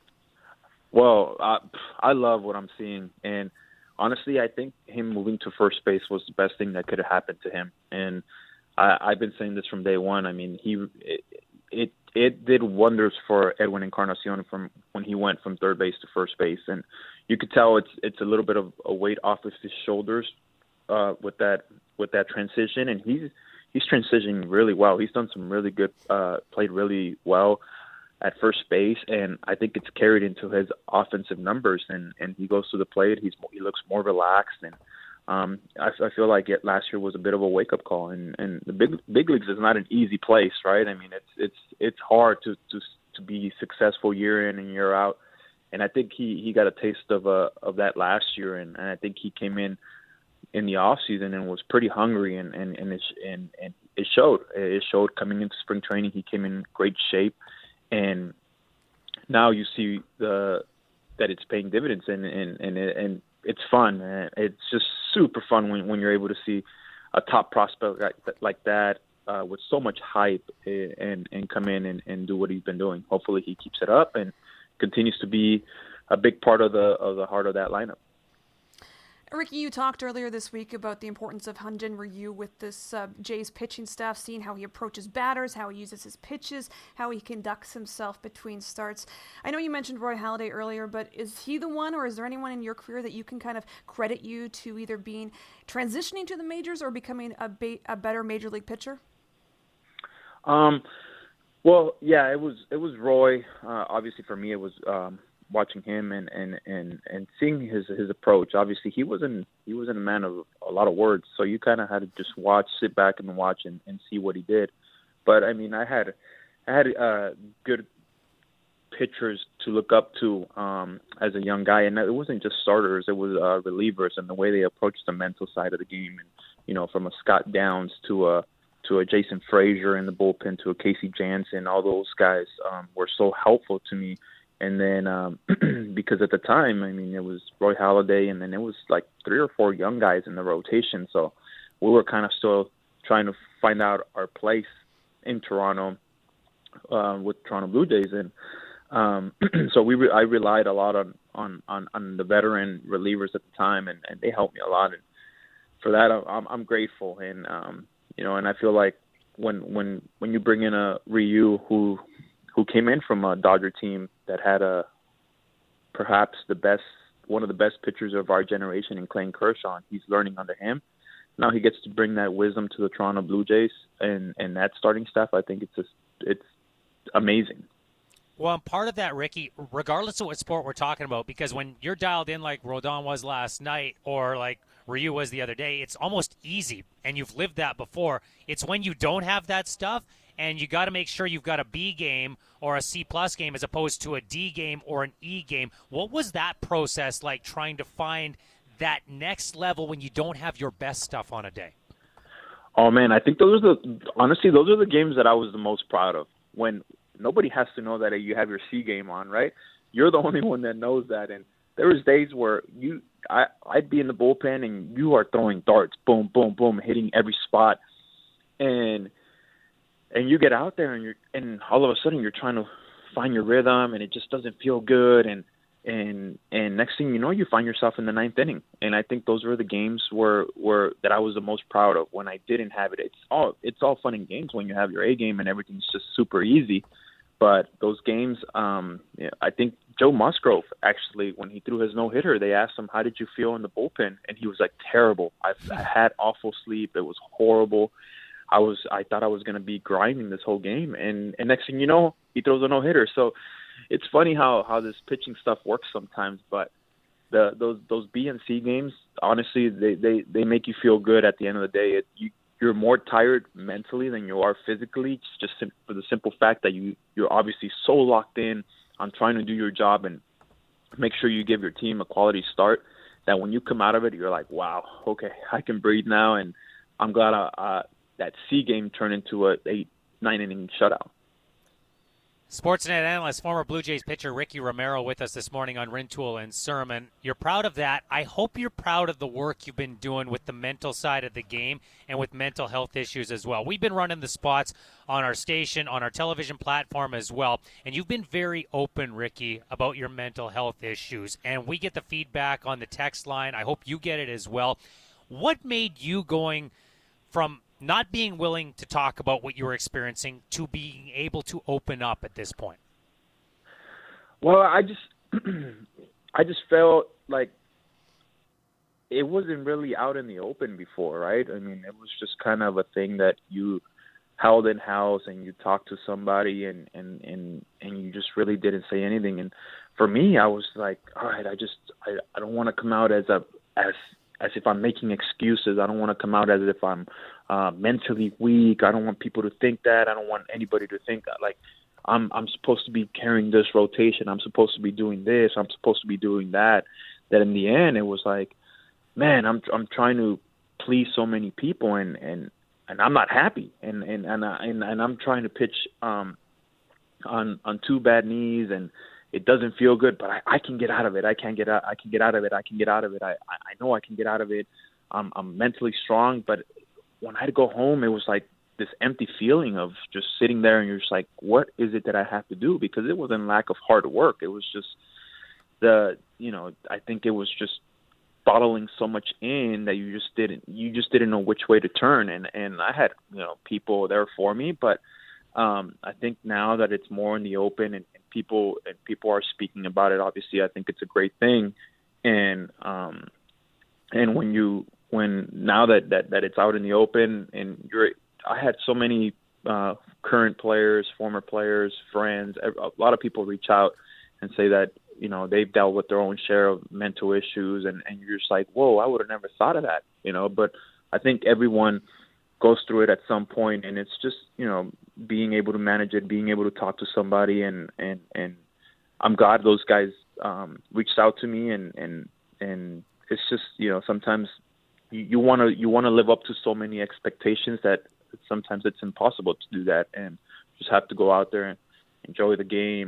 Well, I love what I'm seeing, and honestly, I think him moving to first base was the best thing that could have happened to him. And I've been saying this from day one. I mean, it did wonders for Edwin Encarnacion from when he went from third base to first base, and you could tell it's a little bit of a weight off of his shoulders with that transition, and he's transitioning really well. He's done some really good, played really well at first base, and I think it's carried into his offensive numbers, and he goes to the plate. He looks more relaxed, and I feel like last year was a bit of a wake-up call, and the big leagues is not an easy place, right? I mean, it's hard to be successful year in and year out, and I think he got a taste of that last year, and I think he came in the off season and was pretty hungry, and it showed. It showed coming into spring training. He came in great shape. And now you see that it's paying dividends, and it's fun. It's just super fun when you're able to see a top prospect like that with so much hype and come in and do what he's been doing. Hopefully he keeps it up and continues to be a big part of the heart of that lineup. Ricky, you talked earlier this week about the importance of Hyun-Jin Ryu with this Jays pitching staff, seeing how he approaches batters, how he uses his pitches, how he conducts himself between starts. I know you mentioned Roy Halladay earlier, but is he the one, or is there anyone in your career that you can kind of credit you to either being transitioning to the majors or becoming a better major league pitcher? Well, yeah, it was Roy. Obviously, for me, it was watching him and seeing his approach. Obviously, he wasn't a man of a lot of words, so you kind of had to just sit back and watch and see what he did. But I mean, I had good pitchers to look up to as a young guy, and it wasn't just starters; it was relievers and the way they approached the mental side of the game. And from a Scott Downs to a Jason Frazier in the bullpen to a Casey Jansen, all those guys were so helpful to me. And then because at the time, I mean, it was Roy Halladay, and then it was like 3 or 4 young guys in the rotation. So we were kind of still trying to find out our place in Toronto with Toronto Blue Jays. And so I relied a lot on the veteran relievers at the time, and they helped me a lot. And for that, I'm grateful. And, and I feel like when you bring in a Ryu who came in from a Dodger team that had perhaps one of the best pitchers of our generation in Clayton Kershaw. He's learning under him. Now he gets to bring that wisdom to the Toronto Blue Jays and that starting staff. I think it's amazing. Well, I'm part of that, Ricky, regardless of what sport we're talking about, because when you're dialed in like Rodon was last night or like Ryu was the other day, it's almost easy, and you've lived that before. It's when you don't have that stuff, and you got to make sure you've got a B game or a C-plus game as opposed to a D game or an E game. What was that process like, trying to find that next level when you don't have your best stuff on a day? Oh, man, I think those are the games that I was the most proud of, when nobody has to know that you have your C game on, right? You're the only one that knows that. And there was days where I'd be in the bullpen and you are throwing darts, boom, boom, boom, hitting every spot. And you get out there and all of a sudden you're trying to find your rhythm, and it just doesn't feel good. And next thing you know, you find yourself in the 9th inning. And I think those were the games that I was the most proud of when I didn't have it. It's all fun and games when you have your A game and everything's just super easy. But those games, I think Joe Musgrove, actually, when he threw his no-hitter, they asked him, how did you feel in the bullpen? And he was like, terrible. I had awful sleep. It was horrible. I thought I was going to be grinding this whole game, and next thing you know, he throws a no-hitter. So it's funny how this pitching stuff works sometimes, but those B and C games, honestly, they make you feel good at the end of the day. You're more tired mentally than you are physically, just for the simple fact that you're obviously so locked in on trying to do your job and make sure you give your team a quality start, that when you come out of it, you're like, wow, okay, I can breathe now, and I'm glad that C game turned into a 8-9 inning shutout. Sportsnet analyst, former Blue Jays pitcher Ricky Romero with us this morning on Rintoul and Sermon. You're proud of that. I hope you're proud of the work you've been doing with the mental side of the game and with mental health issues as well. We've been running the spots on our station, on our television platform as well, and you've been very open, Ricky, about your mental health issues, and we get the feedback on the text line. I hope you get it as well. What made you going from not being willing to talk about what you were experiencing to being able to open up at this point? Well, I just felt like it wasn't really out in the open before, right? I mean, it was just kind of a thing that you held in house and you talked to somebody and you just really didn't say anything. And for me, I was like, all right, I don't want to come out as if I'm making excuses. I don't want to come out as if I'm mentally weak. I don't want people to think that. I don't want anybody to think that. Like, I'm supposed to be carrying this rotation. I'm supposed to be doing this. I'm supposed to be doing that. That in the end, it was like, man, I'm trying to please so many people, and I'm not happy. And I'm trying to pitch on 2 bad knees, and it doesn't feel good, but I can get out of it. I can get out of it. I know I can get out of it. I'm mentally strong, but when I'd go home, it was like this empty feeling of just sitting there, and you're just like, what is it that I have to do? Because it wasn't lack of hard work. It was just I think it was just bottling so much in that you just didn't know which way to turn. And I had, people there for me, but I think now that it's more in the open and people are speaking about it, obviously I think it's a great thing. And when now that it's out in the open, and I had so many current players, former players, friends, a lot of people reach out and say that, they've dealt with their own share of mental issues, and you're just like, whoa, I would have never thought of that, but I think everyone goes through it at some point, and it's just, being able to manage it, being able to talk to somebody, and I'm glad those guys reached out to me, and it's just, sometimes you want to live up to so many expectations that sometimes it's impossible to do that, and just have to go out there and enjoy the game.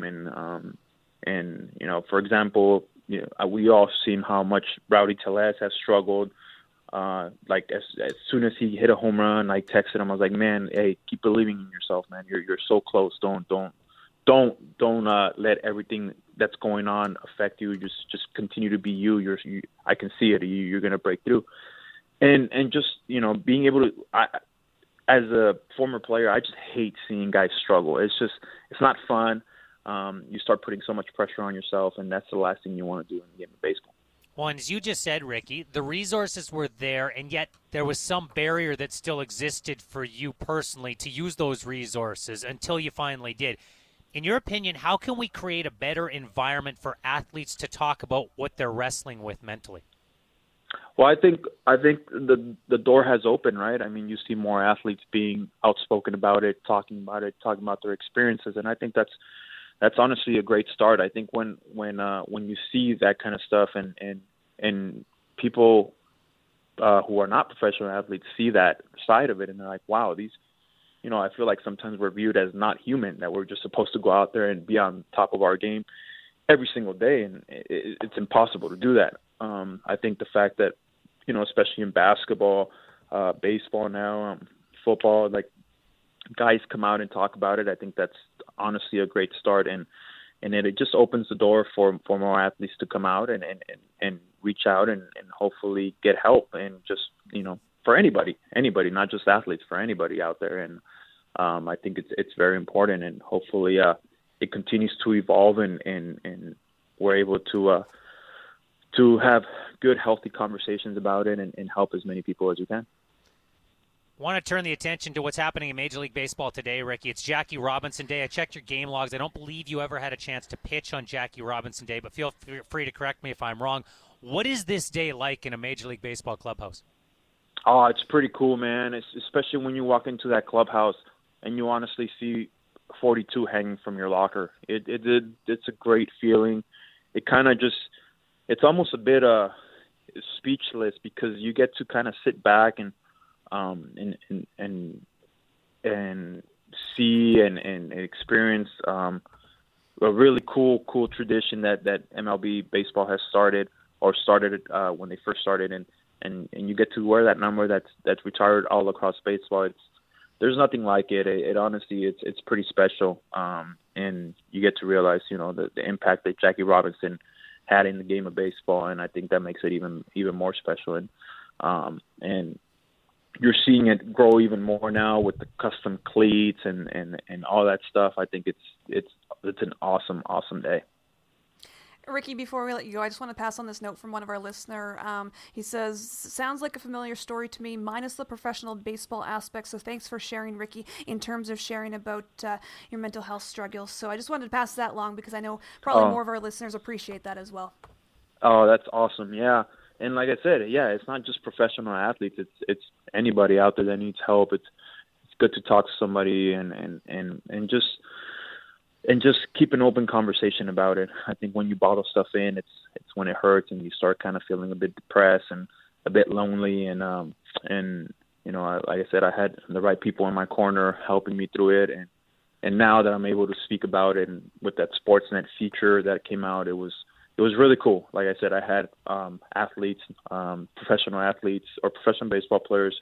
And for example, we all seen how much Rowdy Tellez has struggled. Like as soon as he hit a home run, I texted him. I was like, "Man, hey, keep believing in yourself, man. You're so close. Don't let everything that's going on affect you. Just continue to be you. I can see it. You're gonna break through." And just being able to. As a former player, I just hate seeing guys struggle. It's not fun. You start putting so much pressure on yourself, and that's the last thing you want to do in the game of baseball. Well, and as you just said, Ricky, the resources were there, and yet there was some barrier that still existed for you personally to use those resources until you finally did. In your opinion, how can we create a better environment for athletes to talk about what they're wrestling with mentally? Well, I think the door has opened, right? I mean, you see more athletes being outspoken about it, talking about their experiences, and I think that's honestly a great start. I think when you see that kind of stuff and people who are not professional athletes see that side of it, and they're like, wow, these, I feel like sometimes we're viewed as not human, that we're just supposed to go out there and be on top of our game every single day, and it's impossible to do that. I think the fact that, especially in basketball, baseball now, football, like guys come out and talk about it, I think that's honestly a great start, and it just opens the door for more athletes to come out and reach out and hopefully get help, and just, for anybody, not just athletes, for anybody out there. And I think it's very important, and hopefully it continues to evolve, and we're able to have good, healthy conversations about it and help as many people as we can. Want to turn the attention to what's happening in Major League Baseball today, Ricky. It's Jackie Robinson Day. I checked your game logs. I don't believe you ever had a chance to pitch on Jackie Robinson Day, but feel free to correct me if I'm wrong. What is this day like in a Major League Baseball clubhouse? Oh, it's pretty cool, man. Especially when you walk into that clubhouse and you honestly see 42 hanging from your locker. It's a great feeling. It kind of it's almost a bit speechless because you get to kind of sit back and see and experience a really cool tradition that MLB baseball has started when they first started, and you get to wear that number that's retired all across baseball. There's nothing like it. It honestly, it's pretty special, and you get to realize the impact that Jackie Robinson had in the game of baseball, and I think that makes it even more special. And you're seeing it grow even more now with the custom cleats and all that stuff. I think it's an awesome day. Ricky, before we let you go, I just want to pass on this note from one of our listeners. He says, sounds like a familiar story to me, minus the professional baseball aspect. So thanks for sharing, Ricky, in terms of sharing about your mental health struggles. So I just wanted to pass that along because I know probably more of our listeners appreciate that as well. Oh, that's awesome. Yeah. And like I said, it's not just professional athletes. It's anybody out there that needs help. It's good to talk to somebody and just keep an open conversation about it. I think when you bottle stuff in, it's when it hurts and you start kind of feeling a bit depressed and a bit lonely. And like I said, I had the right people in my corner helping me through it. And now that I'm able to speak about it, and with that Sportsnet feature that came out, it was really cool. Like I said, I had athletes, professional athletes or professional baseball players,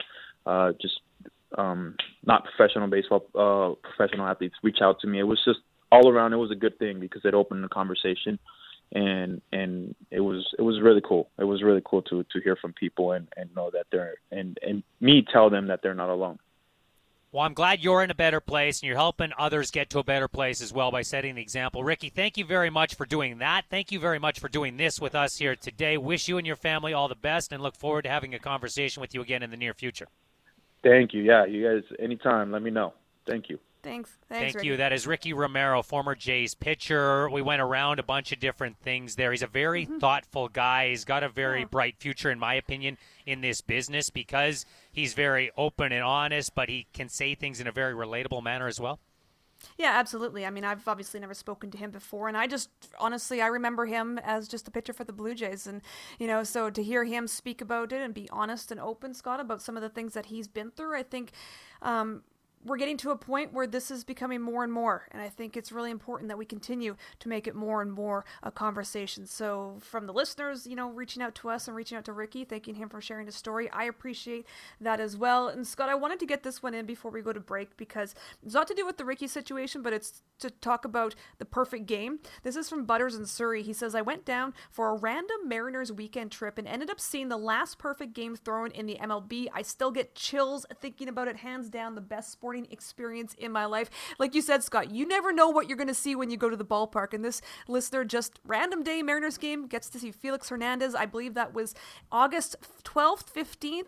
not professional baseball, professional athletes reach out to me. It was just all around. It was a good thing because it opened the conversation, and it was really cool. It was really cool to hear from people and know that they're and me tell them that they're not alone. Well, I'm glad you're in a better place, and you're helping others get to a better place as well by setting the example. Ricky, thank you very much for doing that. Thank you very much for doing this with us here today. Wish you and your family all the best, and look forward to having a conversation with you again in the near future. Thank you. Yeah, you guys, anytime, let me know. Thank you. Thanks, Thank Ricky. you. That is Ricky Romero, former Jays pitcher. We went around a bunch of different things there. He's a very thoughtful guy. He's got a very bright future, in my opinion, in this business because he's very open and honest, but he can say things in a very relatable manner as well. Yeah, absolutely. I mean, I've obviously never spoken to him before, and I remember him as just a pitcher for the Blue Jays, and so to hear him speak about it and be honest and open, Scott, about some of the things that he's been through, I think we're getting to a point where this is becoming more and more, and I think it's really important that we continue to make it more and more a conversation. So from the listeners, reaching out to us and reaching out to Ricky, thanking him for sharing his story, I appreciate that as well. And Scott, I wanted to get this one in before we go to break because it's not to do with the Ricky situation, but it's to talk about the perfect game. This is from Butters in Surrey. He says, I went down for a random Mariners weekend trip and ended up seeing the last perfect game thrown in the MLB. I still get chills thinking about it. Hands down, the best sporting experience in my life. Like you said, Scott, you never know what you're going to see when you go to the ballpark. And this listener, just random day Mariners game, gets to see Felix Hernandez. I believe that was August 12th, 15th,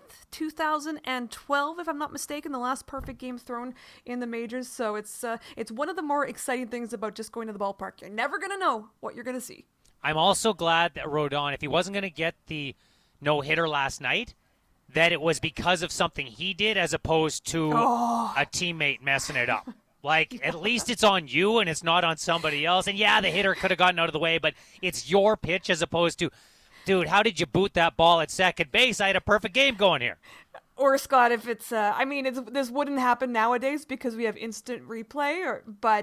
2012, if I'm not mistaken, the last perfect game thrown in the majors. So it's one of the more exciting things about just going to the ballpark. You're never going to know what you're going to see. I'm also glad that Rodon, if he wasn't going to get the no-hitter last night, that it was because of something he did as opposed to a teammate messing it up. Like, at least it's on you and it's not on somebody else. And, yeah, the hitter could have gotten out of the way, but it's your pitch as opposed to, dude, how did you boot that ball at second base? I had a perfect game going here. Or, Scott, if it's, this wouldn't happen nowadays because we have instant replay or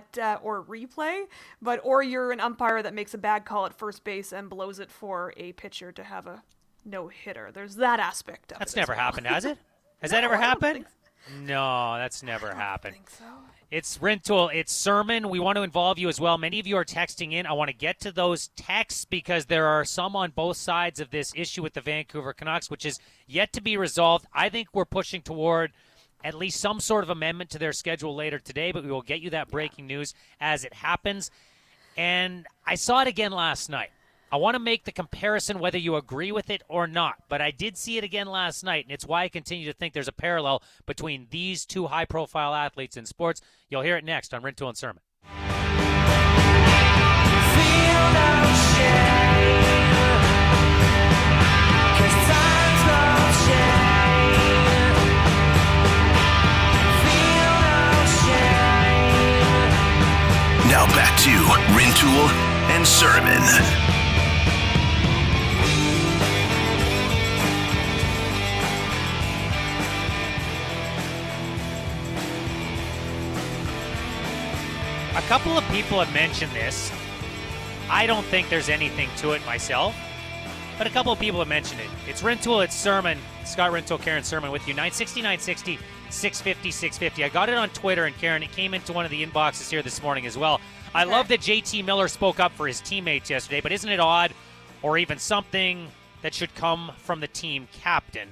you're an umpire that makes a bad call at first base and blows it for a pitcher to have a no-hitter. There's that aspect of it. That's never happened, has it? Has that ever happened? No, that's never happened. I think so. It's Rintoul. It's Sermon. We want to involve you as well. Many of you are texting in. I want to get to those texts because there are some on both sides of this issue with the Vancouver Canucks, which is yet to be resolved. I think we're pushing toward at least some sort of amendment to their schedule later today, but we will get you that breaking news as it happens. And I saw it again last night. I want to make the comparison whether you agree with it or not, but I did see it again last night, and it's why I continue to think there's a parallel between these two high-profile athletes in sports. You'll hear it next on Rintoul and Sermon. Now back to Rintoul and Sermon. A couple of people have mentioned this. I don't think there's anything to it myself, but a couple of people have mentioned it. It's Rintoul, it's Sermon. Scott Rintoul, Karen Sermon with you. 960, 650, 650. I got it on Twitter, and Karen, it came into one of the inboxes here this morning as well. I love that JT Miller spoke up for his teammates yesterday, but isn't it odd, or even something that should come from the team captain?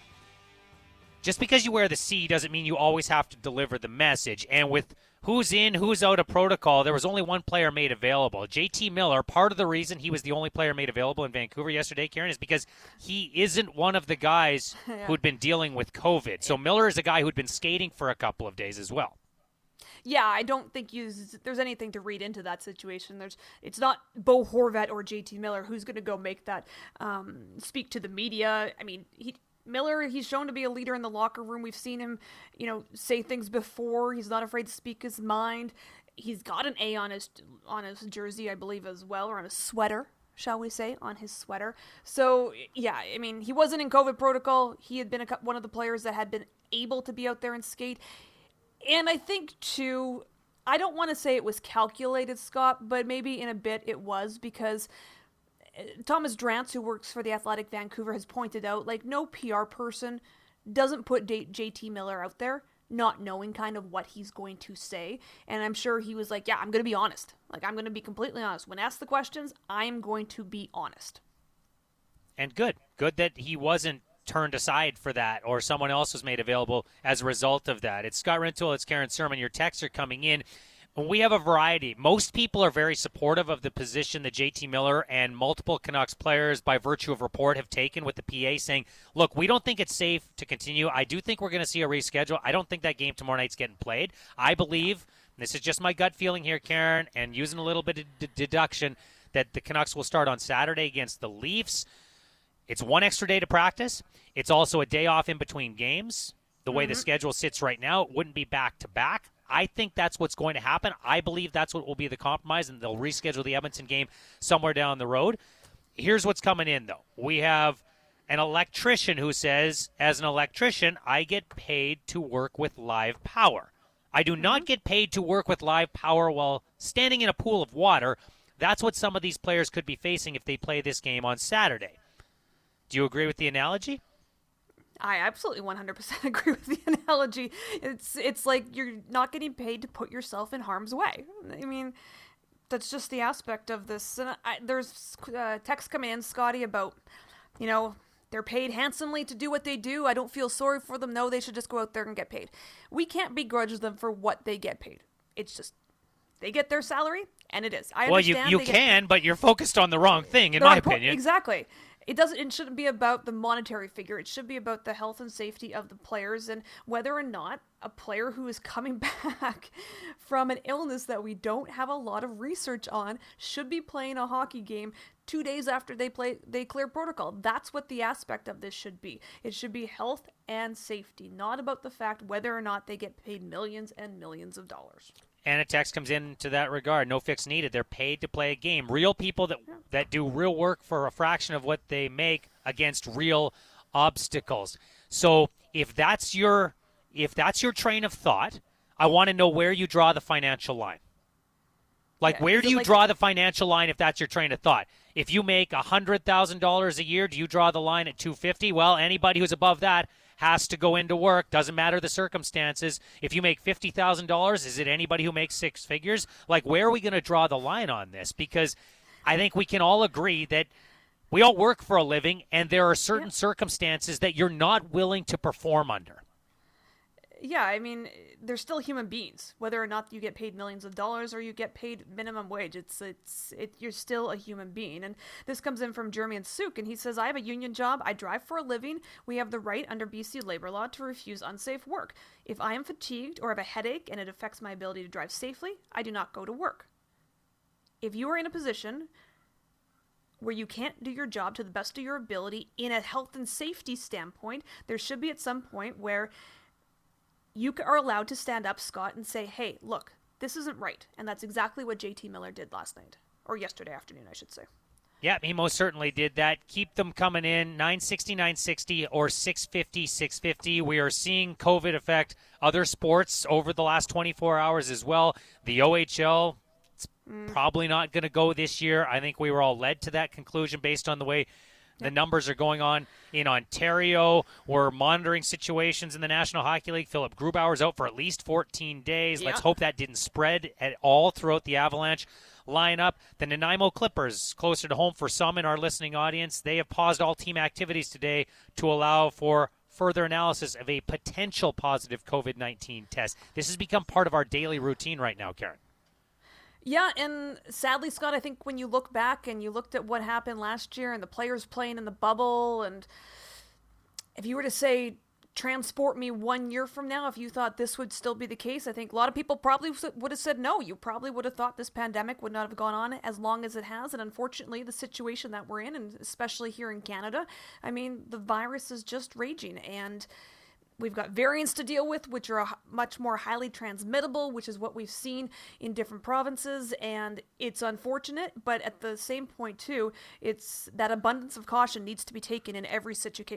Just because you wear the C doesn't mean you always have to deliver the message. And with who's in, who's out of protocol, there was only one player made available. JT Miller, part of the reason he was the only player made available in Vancouver yesterday, Karen, is because he isn't one of the guys who'd been dealing with COVID. So Miller is a guy who'd been skating for a couple of days as well. Yeah, I don't think there's anything to read into that situation. It's not Bo Horvat or JT Miller who's going to go make that speak to the media. I mean, Miller, he's shown to be a leader in the locker room. We've seen him, say things before. He's not afraid to speak his mind. He's got an A on his jersey, I believe, as well, or on his sweater, shall we say, on his sweater. So, yeah, I mean, he wasn't in COVID protocol. He had been one of the players that had been able to be out there and skate. And I think, too, I don't want to say it was calculated, Scott, but maybe in a bit it was, because Thomas Drance, who works for the Athletic Vancouver, has pointed out, no PR person doesn't put JT Miller out there not knowing kind of what he's going to say. And I'm sure he was like, yeah, I'm going to be honest. I'm going to be completely honest. When asked the questions, I'm going to be honest. And good that he wasn't turned aside for that, or someone else was made available as a result of that. It's Scott Rintoul, it's Karen Sermon. Your texts are coming in. We have a variety. Most people are very supportive of the position that JT Miller and multiple Canucks players, by virtue of report, have taken with the PA, saying, look, we don't think it's safe to continue. I do think we're going to see a reschedule. I don't think that game tomorrow night's getting played. I believe, this is just my gut feeling here, Karen, and using a little bit of deduction, that the Canucks will start on Saturday against the Leafs. It's one extra day to practice. It's also a day off in between games. The way the schedule sits right now, it wouldn't be back-to-back. I think that's what's going to happen. I believe that's what will be the compromise, and they'll reschedule the Edmonton game somewhere down the road. Here's what's coming in, though. We have an electrician who says, as an electrician, I get paid to work with live power. I do not get paid to work with live power while standing in a pool of water. That's what some of these players could be facing if they play this game on Saturday. Do you agree with the analogy? I absolutely 100% agree with the analogy. It's like you're not getting paid to put yourself in harm's way. I mean, that's just the aspect of this. And there's text coming in, Scotty, about, they're paid handsomely to do what they do. I don't feel sorry for them. No, they should just go out there and get paid. We can't begrudge them for what they get paid. It's just, they get their salary, and it is. I understand. Well, you can, but you're focused on the wrong thing, in my opinion. Exactly. It shouldn't be about the monetary figure. It should be about the health and safety of the players, and whether or not a player who is coming back from an illness that we don't have a lot of research on should be playing a hockey game 2 days after they clear protocol. That's what the aspect of this should be. It should be health and safety, not about the fact whether or not they get paid millions and millions of dollars. And a text comes in to that regard. No fix needed. They're paid to play a game. Real people that do real work for a fraction of what they make against real obstacles. So if that's your train of thought, I want to know where you draw the financial line. Where do you draw the financial line if that's your train of thought? If you make $100,000 a year, do you draw the line at $250,000? Well, anybody who's above that has to go into work. Doesn't matter the circumstances. If you make $50,000, is it anybody who makes six figures? Where are we going to draw the line on this? Because I think we can all agree that we all work for a living, and there are certain circumstances that you're not willing to perform under. Yeah, I mean, they're still human beings. Whether or not you get paid millions of dollars or you get paid minimum wage, you're still a human being. And this comes in from Jeremy and Suk, and he says, I have a union job. I drive for a living. We have the right under BC labor law to refuse unsafe work. If I am fatigued or have a headache and it affects my ability to drive safely, I do not go to work. If you are in a position where you can't do your job to the best of your ability in a health and safety standpoint, there should be at some point where you are allowed to stand up, Scott, and say, hey, look, this isn't right. And that's exactly what JT Miller did last night. Or yesterday afternoon, I should say. Yeah, he most certainly did that. Keep them coming in, 960, 960, or 650, 650. We are seeing COVID affect other sports over the last 24 hours as well. The OHL, it's probably not going to go this year. I think we were all led to that conclusion based on the way the numbers are going on in Ontario. We're monitoring situations in the National Hockey League. Philip Grubauer's out for at least 14 days. Let's hope that didn't spread at all throughout the Avalanche lineup. The Nanaimo Clippers, closer to home for some in our listening audience, they have paused all team activities today to allow for further analysis of a potential positive COVID-19 test. This has become part of our daily routine right now, Karen. Yeah, and sadly, Scott, I think when you look back and you looked at what happened last year and the players playing in the bubble, and if you were to say, transport me 1 year from now, if you thought this would still be the case, I think a lot of people probably would have said no. You probably would have thought this pandemic would not have gone on as long as it has, and unfortunately, the situation that we're in, and especially here in Canada, I mean, the virus is just raging, and we've got variants to deal with, which are much more highly transmittable, which is what we've seen in different provinces, and it's unfortunate, but at the same point, too, it's that abundance of caution needs to be taken in every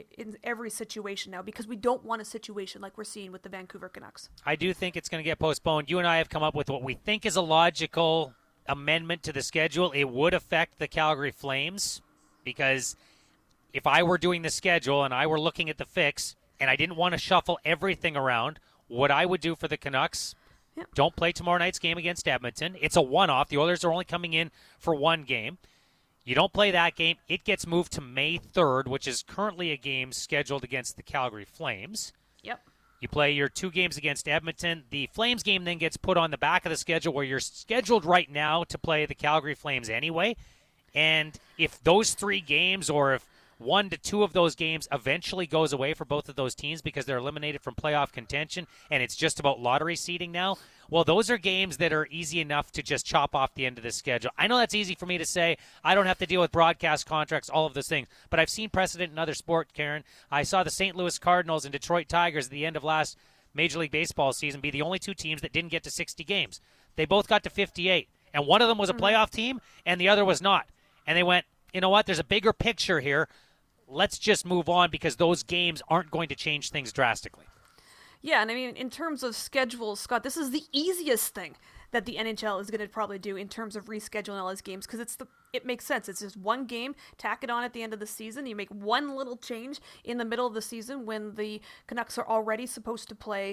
situation now, because we don't want a situation like we're seeing with the Vancouver Canucks. I do think it's going to get postponed. You and I have come up with what we think is a logical amendment to the schedule. It would affect the Calgary Flames, because if I were doing the schedule and I were looking at the fix, and I didn't want to shuffle everything around, what I would do for the Canucks, don't play tomorrow night's game against Edmonton. It's a one-off. The Oilers are only coming in for one game. You don't play that game. It gets moved to May 3rd, which is currently a game scheduled against the Calgary Flames. Yep. You play your 2 games against Edmonton. The Flames game then gets put on the back of the schedule where you're scheduled right now to play the Calgary Flames anyway. And if those 3 games, or if 1 to 2 of those games eventually goes away for both of those teams because they're eliminated from playoff contention and it's just about lottery seeding now, well, those are games that are easy enough to just chop off the end of the schedule. I know that's easy for me to say. I don't have to deal with broadcast contracts, all of those things. But I've seen precedent in other sport, Karen. I saw the St. Louis Cardinals and Detroit Tigers at the end of last Major League Baseball season be the only 2 teams that didn't get to 60 games. They both got to 58. And one of them was a playoff team and the other was not. And they went, you know what, there's a bigger picture here. Let's just move on because those games aren't going to change things drastically. Yeah, and I mean, in terms of schedules, Scott, this is the easiest thing that the NHL is going to probably do in terms of rescheduling all his games, because it makes sense. It's just one game, tack it on at the end of the season. You make one little change in the middle of the season when the Canucks are already supposed to play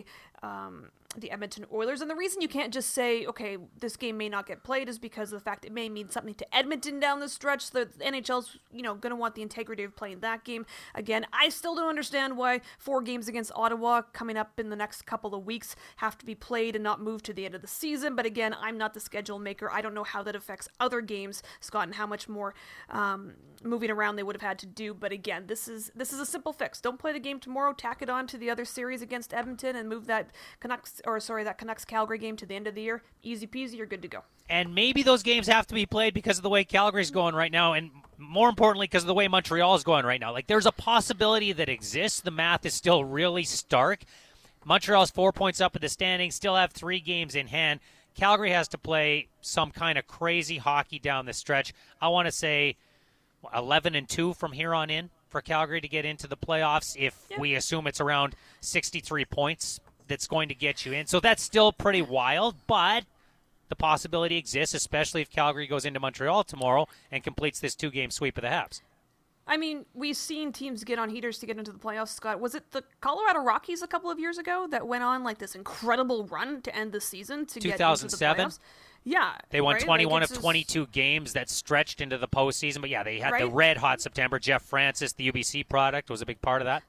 the Edmonton Oilers. And the reason you can't just say, okay, this game may not get played is because of the fact it may mean something to Edmonton down the stretch. So the NHL's, going to want the integrity of playing that game. Again, I still don't understand why 4 games against Ottawa coming up in the next couple of weeks have to be played and not moved to the end of the season. But again, I'm not the schedule maker. I don't know how that affects other games, Scott, and how much more moving around they would have had to do. But again, this is a simple fix. Don't play the game tomorrow. Tack it on to the other series against Edmonton and move that Canucks-Calgary game to the end of the year. Easy peasy, you're good to go. And maybe those games have to be played because of the way Calgary's going right now, and more importantly, because of the way Montreal is going right now. Like, there's a possibility that exists. The math is still really stark. Montreal's 4 points up in the standings, still have 3 games in hand. Calgary has to play some kind of crazy hockey down the stretch. I want to say 11-2 from here on in for Calgary to get into the playoffs if we assume it's around 63 points that's going to get you in. So that's still pretty wild, but the possibility exists, especially if Calgary goes into Montreal tomorrow and completes this 2-game sweep of the Habs. I mean, we've seen teams get on heaters to get into the playoffs, Scott. Was it the Colorado Rockies a couple of years ago that went on like this incredible run to end the season to get into the playoffs? Yeah. They won 21 of 22 games that stretched into the postseason. But, yeah, they had the red-hot September. Jeff Francis, the UBC product, was a big part of that.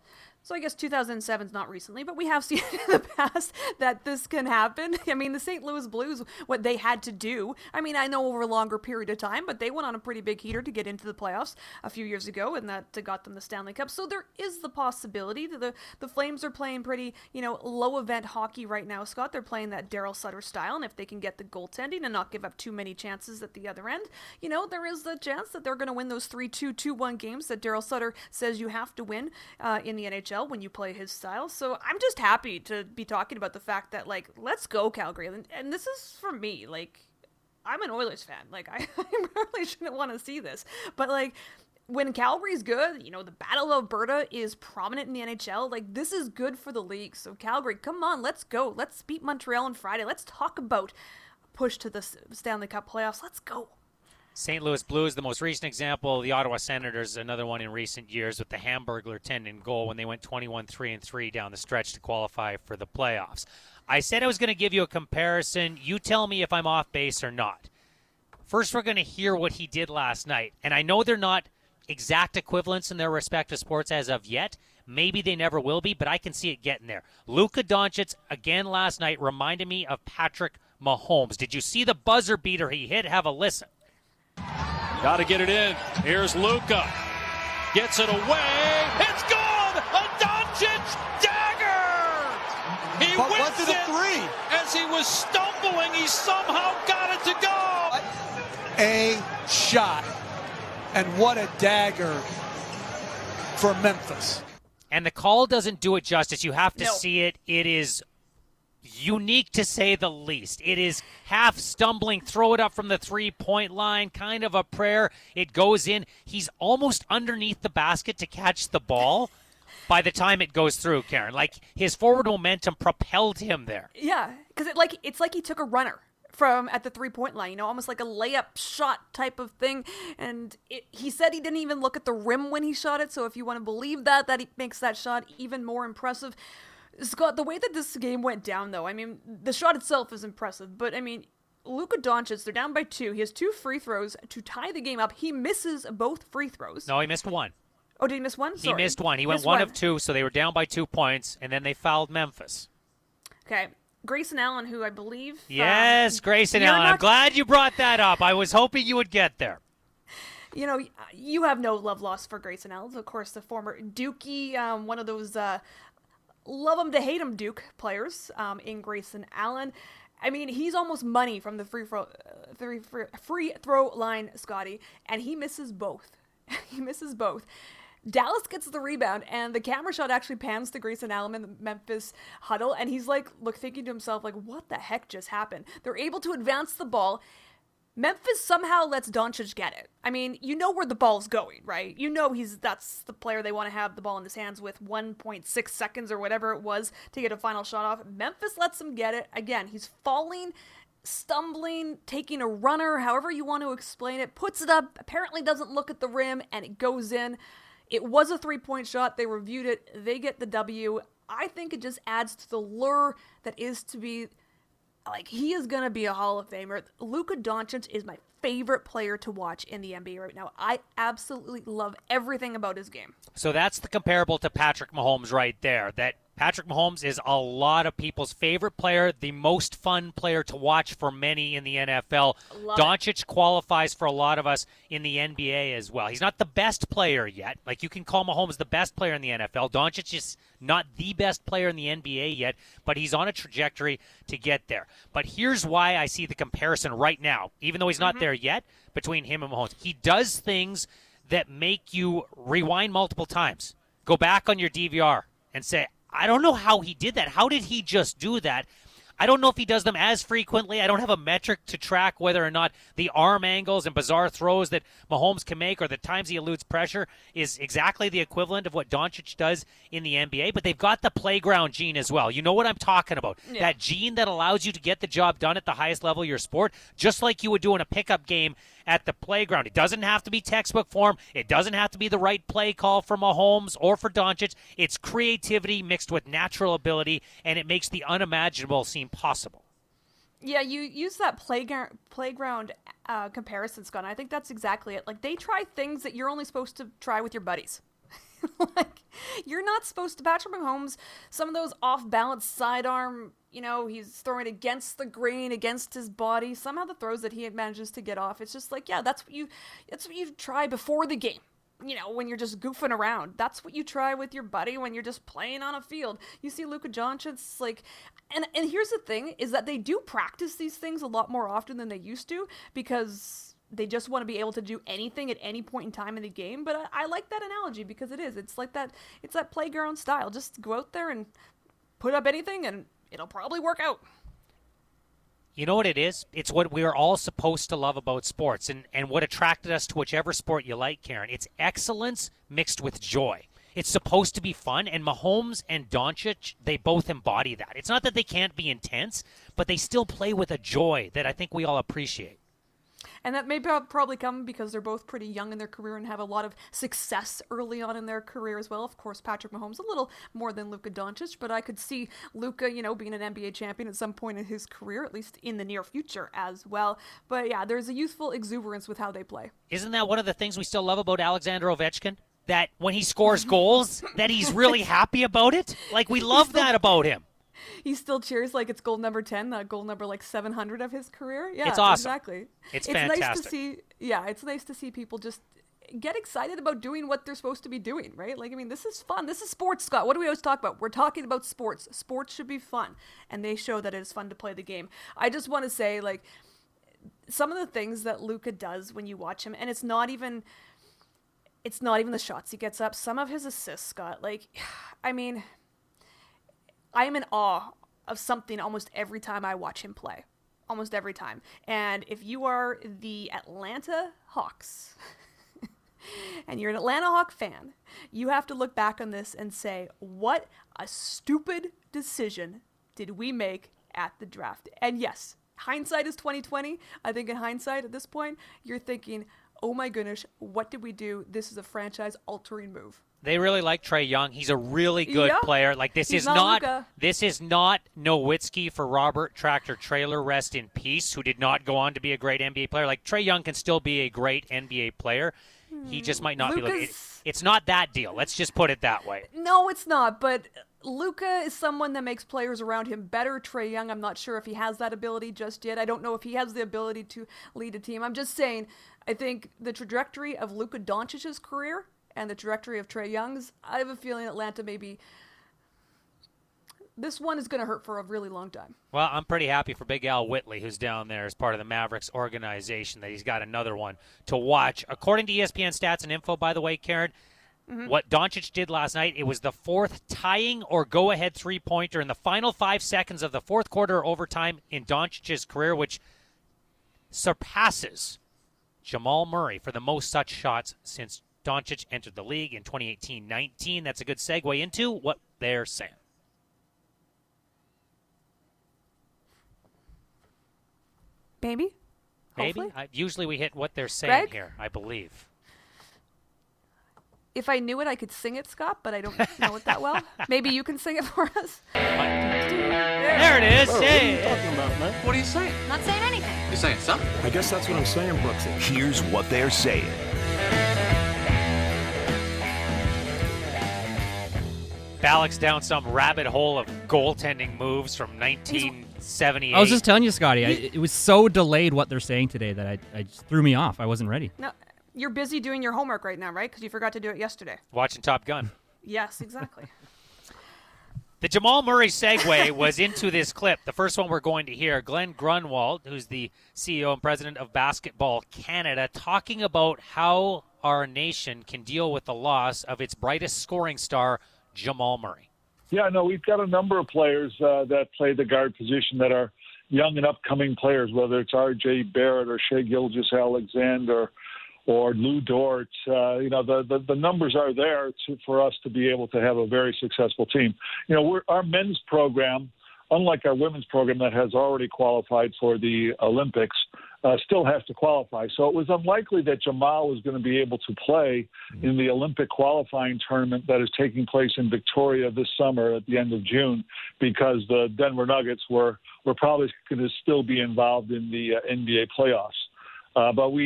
So I guess 2007 is not recently, but we have seen in the past that this can happen. I mean, the St. Louis Blues, what they had to do, I mean, I know over a longer period of time, but they went on a pretty big heater to get into the playoffs a few years ago, and that got them the Stanley Cup. So there is the possibility that the Flames are playing pretty, low event hockey right now, Scott. They're playing that Daryl Sutter style, and if they can get the goaltending and not give up too many chances at the other end, there is the chance that they're going to win those 3-2, 2-1 games that Daryl Sutter says you have to win in the NHL when you play his style. So I'm just happy to be talking about the fact that, let's go Calgary. And this is for me, I'm an Oilers fan. I really shouldn't want to see this. But, when Calgary's good, the Battle of Alberta is prominent in the NHL. This is good for the league. So Calgary, come on, let's go. Let's beat Montreal on Friday. Let's talk about push to the Stanley Cup playoffs. Let's go. St. Louis Blues, the most recent example. The Ottawa Senators, another one in recent years with the Hamburglar tendon goal when they went 21-3-3 down the stretch to qualify for the playoffs. I said I was going to give you a comparison. You tell me if I'm off base or not. First, we're going to hear what he did last night. And I know they're not exact equivalents in their respective sports as of yet. Maybe they never will be, but I can see it getting there. Luka Doncic, again last night, reminded me of Patrick Mahomes. Did you see the buzzer beater he hit? Have a listen. Got to get it in. Here's Luka. Gets it away. It's gone! A Doncic dagger! He wins it three. As he was stumbling, he somehow got it to go. A shot. And what a dagger for Memphis. And the call doesn't do it justice. You have to see it. It is unique to say the least. It is half stumbling, throw it up from the three-point line, kind of a prayer. It goes in. He's almost underneath the basket to catch the ball by the time it goes through, Karen. His forward momentum propelled him there. Yeah, because it's like he took a runner from at the three-point line, almost like a layup shot type of thing. And he said he didn't even look at the rim when he shot it, so if you want to believe that he makes that shot even more impressive. Scott, the way that this game went down, though, I mean, the shot itself is impressive, but, I mean, Luka Doncic, they're down by 2. He has 2 free throws to tie the game up. He misses both free throws. No, he missed one. Oh, did he miss one? Sorry. He missed one. He went 1 of 2, so they were down by 2 points, and then they fouled Memphis. Okay. Grayson Allen, who I believe... Yes, Grayson Allen. I'm glad you brought that up. I was hoping you would get there. You have no love lost for Grayson Allen. Of course, the former Dookie, one of those... love him to hate him Duke players in Grayson Allen. I mean, he's almost money from the free throw line, Scotty, and he misses both. He misses both. Dallas gets the rebound, and the camera shot actually pans to Grayson Allen in the Memphis huddle, and he's thinking to himself, what the heck just happened? They're able to advance the ball. Memphis somehow lets Doncic get it. I mean, you know where the ball's going, right? That's the player they want to have the ball in his hands with 1.6 seconds or whatever it was to get a final shot off. Memphis lets him get it. Again, he's falling, stumbling, taking a runner, however you want to explain it, puts it up, apparently doesn't look at the rim, and it goes in. It was a 3-point shot. They reviewed it. They get the W. I think it just adds to the lure that is to be... he is going to be a Hall of Famer. Luka Doncic is my favorite player to watch in the NBA right now. I absolutely love everything about his game. So that's the comparable to Patrick Mahomes right there. That Patrick Mahomes is a lot of people's favorite player, the most fun player to watch for many in the NFL. Doncic qualifies for a lot of us in the NBA as well. He's not the best player yet. You can call Mahomes the best player in the NFL. Doncic is not the best player in the NBA yet, but he's on a trajectory to get there. But here's why I see the comparison right now, even though he's not there yet, between him and Mahomes. He does things that make you rewind multiple times. Go back on your DVR and say, I don't know how he did that. How did he just do that? I don't know if he does them as frequently. I don't have a metric to track whether or not the arm angles and bizarre throws that Mahomes can make or the times he eludes pressure is exactly the equivalent of what Doncic does in the NBA. But they've got the playground gene as well. You know what I'm talking about. Yeah. That gene that allows you to get the job done at the highest level of your sport, just like you would do in a pickup game at the playground. It doesn't have to be textbook form. It doesn't have to be the right play call for Mahomes or for Doncic. It's creativity mixed with natural ability, and it makes the unimaginable seem possible. Yeah, you use that playground comparison, Scott. I think that's exactly it. They try things that you're only supposed to try with your buddies. Like, you're not supposed to. Patrick Mahomes, some of those off-balance sidearm, he's throwing against the grain, against his body. Somehow the throws that he manages to get off, it's just like, yeah, that's what you try before the game. When you're just goofing around. That's what you try with your buddy when you're just playing on a field. You see Luka Doncic, like, and here's the thing, is that they do practice these things a lot more often than they used to, because they just want to be able to do anything at any point in time in the game. But I like that analogy, because it's like that, it's that playground style. Just go out there and put up anything and it'll probably work out. You know what it is? It's what we are all supposed to love about sports, and what attracted us to whichever sport you like, Karen. It's excellence mixed with joy. It's supposed to be fun, and Mahomes and Doncic, they both embody that. It's not that they can't be intense, but they still play with a joy that I think we all appreciate. And that may probably come because they're both pretty young in their career and have a lot of success early on in their career as well. Of course, Patrick Mahomes a little more than Luka Doncic, but I could see Luka, being an NBA champion at some point in his career, at least in the near future as well. But yeah, there's a youthful exuberance with how they play. Isn't that one of the things we still love about Alexander Ovechkin? That when he scores goals, that he's really happy about it? Like, we love that about him. He still cheers like it's goal number 10, goal number 700 of his career. Yeah, it's awesome. Exactly. It's fantastic. Nice to see. Yeah, it's nice to see people just get excited about doing what they're supposed to be doing, right? Like, I mean, this is fun. This is sports, Scott. What do we always talk about? We're talking about sports. Sports should be fun, and they show that it is fun to play the game. I just want to say, like, some of the things that Luka does when you watch him, and it's not even the shots he gets up. Some of his assists, Scott. Like, I mean, I am in awe of something almost every time I watch him play. Almost every time. And if you are the Atlanta Hawks and you're an Atlanta Hawk fan, you have to look back on this and say, what a stupid decision did we make at the draft? And yes, hindsight is 20/20. I think in hindsight at this point, you're thinking, oh my goodness, what did we do? This is a franchise-altering move. They really like Trae Young. He's a really good player. Like, this is not Nowitzki for Robert Tractor Trailer, rest in peace, who did not go on to be a great NBA player. Like, Trae Young can still be a great NBA player. He just might not be looking. It's not that deal. Let's just put it that way. No, it's not. But Luka is someone that makes players around him better. Trae Young, I'm not sure if he has that ability just yet. I don't know if he has the ability to lead a team. I'm just saying, I think the trajectory of Luka Doncic's career and the trajectory of Trae Young's, I have a feeling Atlanta this one is going to hurt for a really long time. Well, I'm pretty happy for Big Al Whitley, who's down there as part of the Mavericks organization, that he's got another one to watch. According to ESPN stats and info, by the way, Karen, what Doncic did last night, it was the fourth tying or go-ahead three-pointer in the final 5 seconds of the fourth quarter overtime in Doncic's career, which surpasses Jamal Murray for the most such shots since Doncic entered the league in 2018-19. That's a good segue into what they're saying. Maybe? Usually we hit what they're saying here, I believe. If I knew it, I could sing it, Scott, but I don't know it that well. Maybe you can sing it for us. There it is. Whoa, hey. what are you talking about, man? What are you saying? Not saying anything. You're saying something? I guess that's what I'm saying, Brooksy. Here's what they're saying. Balak's down some rabbit hole of goaltending moves from 1978. I was just telling you, Scotty, it was so delayed what they're saying today that I just threw me off. I wasn't ready. No, you're busy doing your homework right now, right? Because you forgot to do it yesterday. Watching Top Gun. Yes, exactly. The Jamal Murray segue was into this clip. The first one we're going to hear, Glenn Grunwald, who's the CEO and president of Basketball Canada, talking about how our nation can deal with the loss of its brightest scoring star, Jamal Murray. Yeah, no, we've got a number of players that play the guard position that are young and upcoming players, whether it's R.J. Barrett or Shai Gilgeous-Alexander or Lou Dort. The numbers are there for us to be able to have a very successful team. Our men's program, unlike our women's program that has already qualified for the Olympics, still has to qualify. So it was unlikely that Jamal was going to be able to play in the Olympic qualifying tournament that is taking place in Victoria this summer at the end of June, because the Denver Nuggets were probably going to still be involved in the NBA playoffs. But we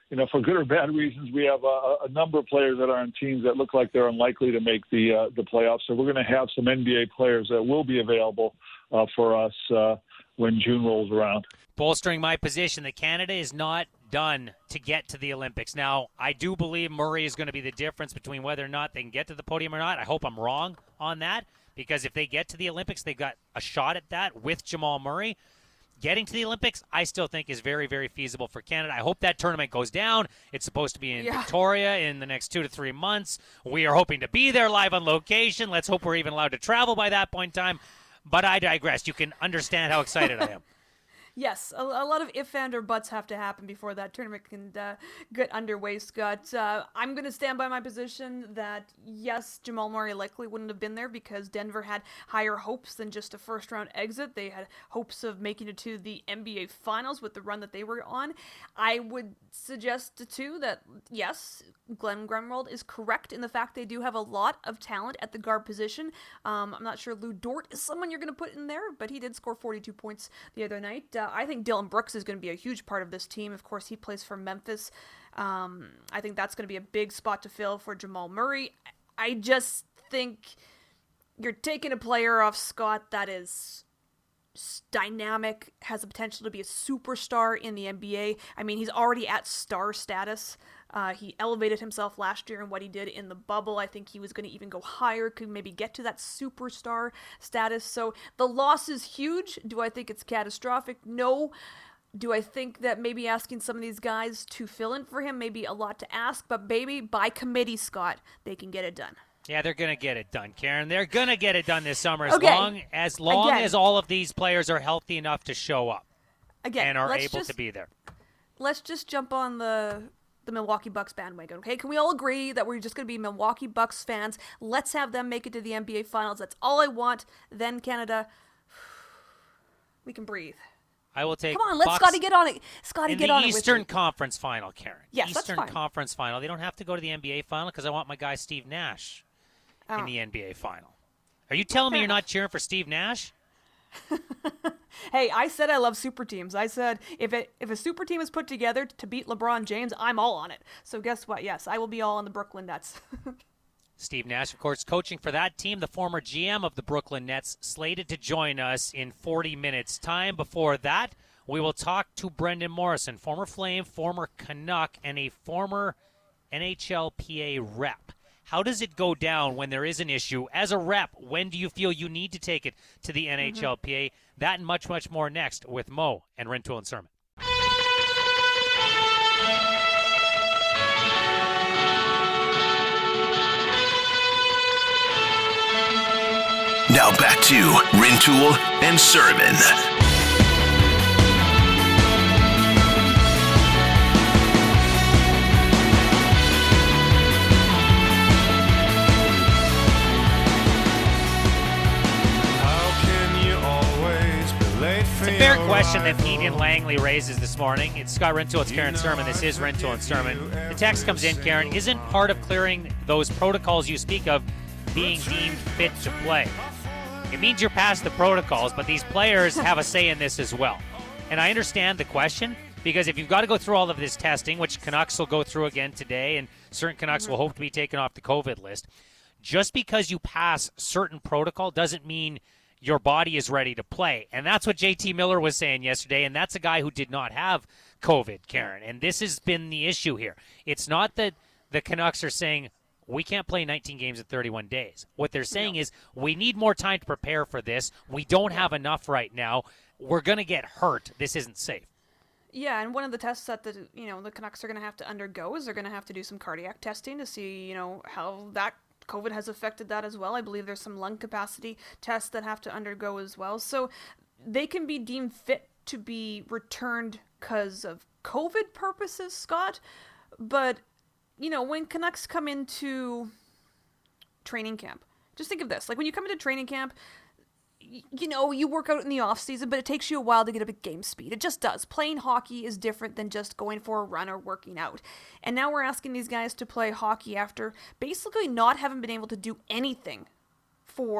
for good or bad reasons, we have a number of players that are on teams that look like they're unlikely to make the playoffs. So we're going to have some NBA players that will be available for us when June rolls around. Bolstering my position that Canada is not done to get to the Olympics. Now, I do believe Murray is going to be the difference between whether or not they can get to the podium or not. I hope I'm wrong on that, because if they get to the Olympics, they've got a shot at that with Jamal Murray. Getting to the Olympics, I still think is very, very feasible for Canada. I hope that tournament goes down. It's supposed to be in Victoria in the next 2 to 3 months. We are hoping to be there live on location. Let's hope we're even allowed to travel by that point in time. But I digress. You can understand how excited I am. Yes, a lot of if and or buts have to happen before that tournament can get underway, Scott. I'm going to stand by my position that, yes, Jamal Murray likely wouldn't have been there because Denver had higher hopes than just a first-round exit. They had hopes of making it to the NBA Finals with the run that they were on. I would suggest, too, that, yes, Glenn Grunwald is correct in the fact they do have a lot of talent at the guard position. I'm not sure Lou Dort is someone you're going to put in there, but he did score 42 points the other night. I think Dillon Brooks is going to be a huge part of this team. Of course, he plays for Memphis. I think that's going to be a big spot to fill for Jamal Murray. I just think you're taking a player off, Scott, that is dynamic, has the potential to be a superstar in the NBA. I mean, he's already at star status. He elevated himself last year in what he did in the bubble. I think he was going to even go higher, could maybe get to that superstar status. So the loss is huge. Do I think it's catastrophic? No. Do I think that maybe asking some of these guys to fill in for him may be a lot to ask? But baby, by committee, Scott, they can get it done. Yeah, they're going to get it done, Karen. They're going to get it done this summer as long as all of these players are healthy enough to show up and are able to be there. Let's just jump on the Milwaukee Bucks bandwagon, okay? Can we all agree that we're just going to be Milwaukee Bucks fans? Let's have them make it to the NBA Finals. That's all I want. Then Canada, we can breathe. I will take. Come on, let Scotty get on it. Scotty, get on it. In the Eastern Conference Final, Karen. Yes, Eastern that's fine. Conference Final. They don't have to go to the NBA Final because I want my guy Steve Nash in the NBA Final. Are you telling me you're not cheering for Steve Nash? Hey, I said I love super teams. I said if a super team is put together to beat LeBron James, I'm all on it. So guess what? Yes, I will be all on the Brooklyn Nets. Steve Nash, of course, coaching for that team, the former GM of the Brooklyn Nets, slated to join us in 40 minutes' time. Before that, we will talk to Brendan Morrison, former Flame, former Canuck, and a former NHLPA rep. How does it go down when there is an issue? As a rep, when do you feel you need to take it to the NHLPA? That and much, much more next with Mo and Rintoul and Sermon. Now back to Rintoul and Sermon. It's a fair question that Pete in Langley raises this morning. It's Scott Rintoul, it's Karen Sermon. This is Rintoul and Sermon. The text comes in, Karen. Isn't part of clearing those protocols you speak of being deemed fit to play? It means you're past the protocols, but these players have a say in this as well. And I understand the question, because if you've got to go through all of this testing, which Canucks will go through again today, and certain Canucks will hope to be taken off the COVID list, just because you pass certain protocol doesn't mean your body is ready to play. And that's what JT Miller was saying yesterday, and that's a guy who did not have COVID, Karen. And this has been the issue here. It's not that the Canucks are saying, we can't play 19 games in 31 days. What they're saying is, we need more time to prepare for this. We don't have enough right now. We're going to get hurt. This isn't safe. Yeah, and one of the tests that the Canucks are going to have to undergo is they're going to have to do some cardiac testing to see, how that COVID has affected that as well. I believe there's some lung capacity tests that have to undergo as well. So they can be deemed fit to be returned because of COVID purposes, Scott. But, when Canucks come into training camp, just think of this. Like when you come into training camp, you work out in the off season, but it takes you a while to get up at game speed. It just does. Playing hockey is different than just going for a run or working out. And now we're asking these guys to play hockey after basically not having been able to do anything for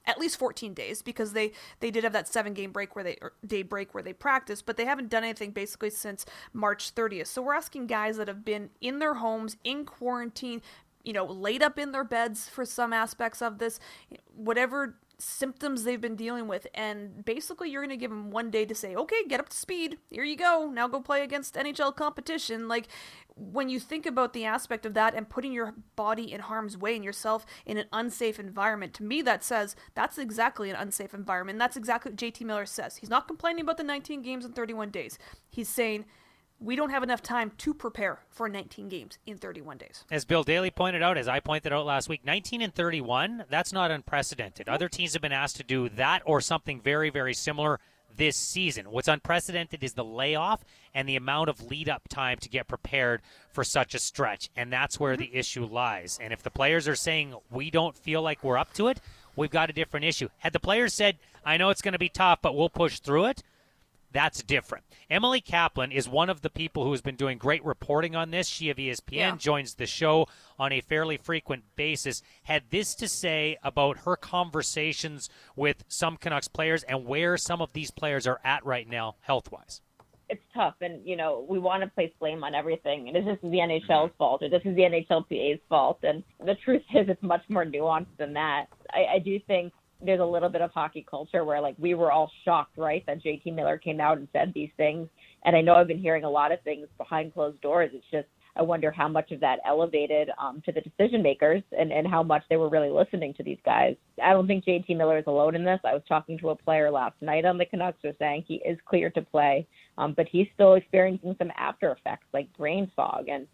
at least 14 days, because they did have that 7-game break day break where they practiced, but they haven't done anything basically since March 30th. So we're asking guys that have been in their homes, in quarantine, laid up in their beds for some aspects of this, whatever symptoms they've been dealing with, and basically you're going to give them 1 day to say, okay, get up to speed, here you go, now go play against NHL competition. Like, when you think about the aspect of that and putting your body in harm's way and yourself in an unsafe environment, to me that says that's exactly an unsafe environment. That's exactly what JT Miller says. He's not complaining about the 19 games in 31 days. He's saying we don't have enough time to prepare for 19 games in 31 days. As Bill Daly pointed out, as I pointed out last week, 19 and 31, that's not unprecedented. Other teams have been asked to do that or something very, very similar this season. What's unprecedented is the layoff and the amount of lead-up time to get prepared for such a stretch, and that's where the issue lies. And if the players are saying we don't feel like we're up to it, we've got a different issue. Had the players said, I know it's going to be tough, but we'll push through it, that's different. Emily Kaplan is one of the people who has been doing great reporting on this. She of ESPN joins the show on a fairly frequent basis. Had this to say about her conversations with some Canucks players and where some of these players are at right now health-wise. It's tough, and, we want to place blame on everything. And this is the NHL's fault, or this is the NHLPA's fault. And the truth is it's much more nuanced than that. I do think there's a little bit of hockey culture where, we were all shocked, right, that JT Miller came out and said these things. And I know I've been hearing a lot of things behind closed doors. It's just, I wonder how much of that elevated to the decision makers and how much they were really listening to these guys. I don't think JT Miller is alone in this. I was talking to a player last night on the Canucks who was saying he is clear to play, but he's still experiencing some after effects like brain fog. And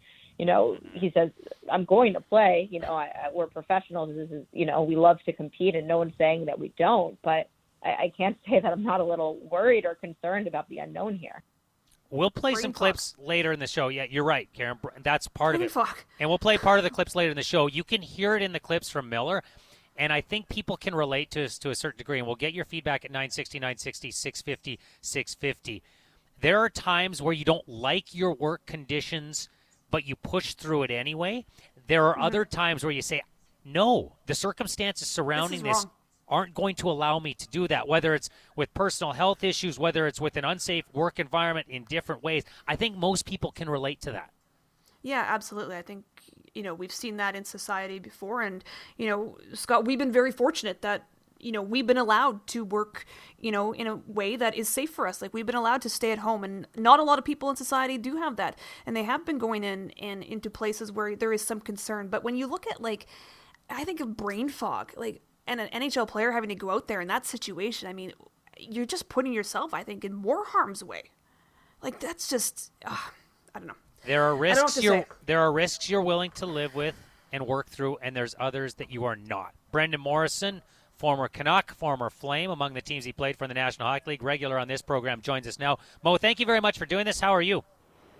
he says, I'm going to play. We're professionals. This is, we love to compete, and no one's saying that we don't. But I can't say that I'm not a little worried or concerned about the unknown here. We'll play some clips later in the show. Yeah, you're right, Karen. That's part of it. And we'll play part of the clips later in the show. You can hear it in the clips from Miller, and I think people can relate to us to a certain degree. And we'll get your feedback at 960, 960, 650, 650. There are times where you don't like your work conditions, but you push through it anyway. There are other times where you say, no, the circumstances surrounding this aren't going to allow me to do that, whether it's with personal health issues, whether it's with an unsafe work environment in different ways. I think most people can relate to that. Yeah, absolutely. I think, we've seen that in society before. And, Scott, we've been very fortunate that, we've been allowed to work, in a way that is safe for us. Like, we've been allowed to stay at home, and not a lot of people in society do have that. And they have been going in and into places where there is some concern. But when you look at, I think of brain fog, and an NHL player having to go out there in that situation, I mean, you're just putting yourself, I think, in more harm's way. That's just, I don't know. There are risks you're willing to live with and work through, and there's others that you are not. Brendan Morrison, former Canuck, former Flame, among the teams he played for in the National Hockey League, regular on this program, joins us now. Mo, thank you very much for doing this. How are you?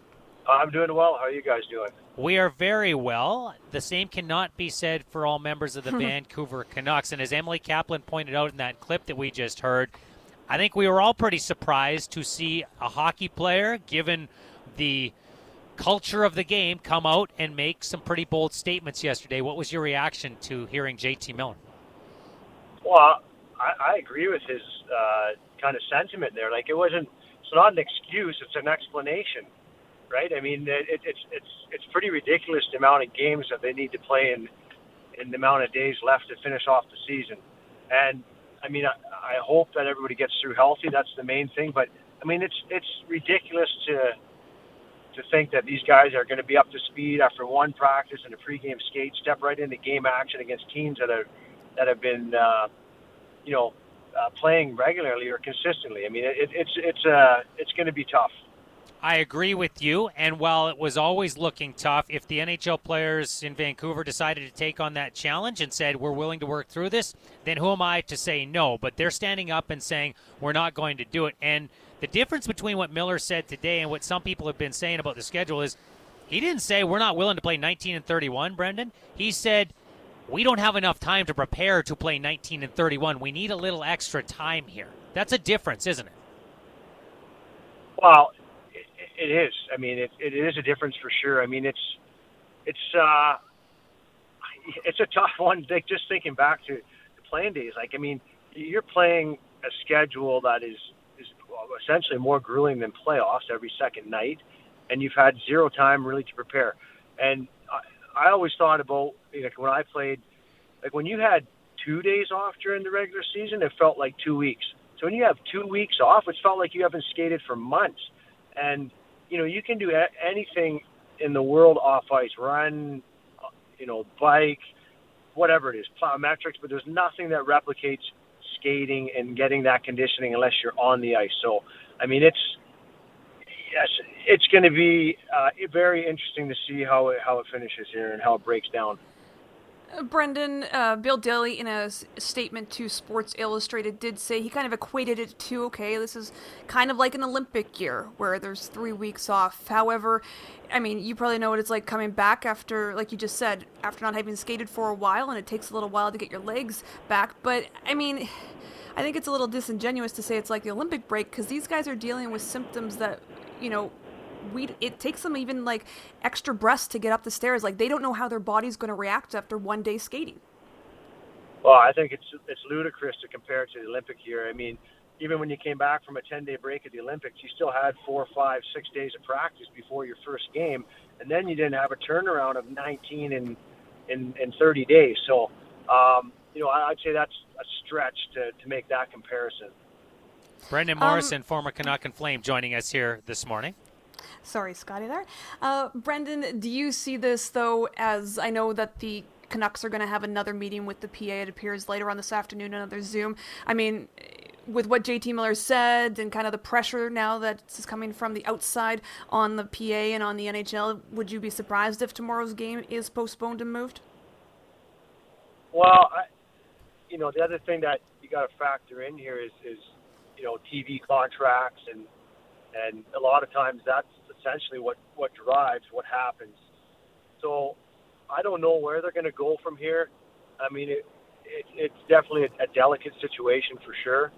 I'm doing well. How are you guys doing? We are very well. The same cannot be said for all members of the Vancouver Canucks. And as Emily Kaplan pointed out in that clip that we just heard, I think we were all pretty surprised to see a hockey player, given the culture of the game, come out and make some pretty bold statements yesterday. What was your reaction to hearing JT Miller? Well, I agree with his kind of sentiment there. It's not an excuse; it's an explanation, right? I mean, it's pretty ridiculous the amount of games that they need to play in the amount of days left to finish off the season. And I mean, I hope that everybody gets through healthy. That's the main thing. But I mean, it's ridiculous to think that these guys are going to be up to speed after one practice and a pregame skate, step right into game action against teams that have been, playing regularly or consistently. I mean, it's going to be tough. I agree with you, and while it was always looking tough, if the NHL players in Vancouver decided to take on that challenge and said, we're willing to work through this, then who am I to say no? But they're standing up and saying, we're not going to do it. And the difference between what Miller said today and what some people have been saying about the schedule is he didn't say we're not willing to play 19 and 31, Brendan. He said, we don't have enough time to prepare to play 19 and 31. We need a little extra time here. That's a difference, isn't it? Well, it is. I mean, it is a difference for sure. I mean, it's a tough one. Just thinking back to the playing days. Like, I mean, you're playing a schedule that is essentially more grueling than playoffs every second night, and you've had zero time really to prepare. And I always thought about, like, when I played, like, when you had 2 days off during the regular season, it felt like 2 weeks. So when you have 2 weeks off, it felt like you haven't skated for months. And, you know, you can do anything in the world off ice, run, you know, bike, whatever it is, plyometrics, but there's nothing that replicates skating and getting that conditioning unless you're on the ice. So, I mean, it's going to be very interesting to see how it finishes here and how it breaks down. Brendan, Bill Daly, in a statement to Sports Illustrated, did say he kind of equated it to, okay, this is kind of like an Olympic year where there's 3 weeks off. However, I mean, you probably know what it's like coming back after, like you just said, after not having skated for a while, and it takes a little while to get your legs back. But, I mean, I think it's a little disingenuous to say it's like the Olympic break, because these guys are dealing with symptoms that, you know, it takes them even like extra breaths to get up the stairs. Like, they don't know how their body's going to react after 1 day skating. Well, I think it's ludicrous to compare it to the Olympic year. I mean, even when you came back from a 10-day break at the Olympics, you still had 4, 5, 6 days of practice before your first game, and then you didn't have a turnaround of 19 in 30 days. So, you know, I'd say that's a stretch to make that comparison. Brendan Morrison, former Canuck and Flame, joining us here this morning. Sorry, Scotty there. Brendan, do you see this, though, as I know that the Canucks are going to have another meeting with the PA, it appears, later on this afternoon, another Zoom. I mean, with what JT Miller said and kind of the pressure now that is coming from the outside on the PA and on the NHL, would you be surprised if tomorrow's game is postponed and moved? Well, you know, the other thing that you got to factor in here is you know, TV contracts, and a lot of times that's essentially what drives what happens. So I don't know where they're going to go from here. I mean, it's definitely a delicate situation for sure.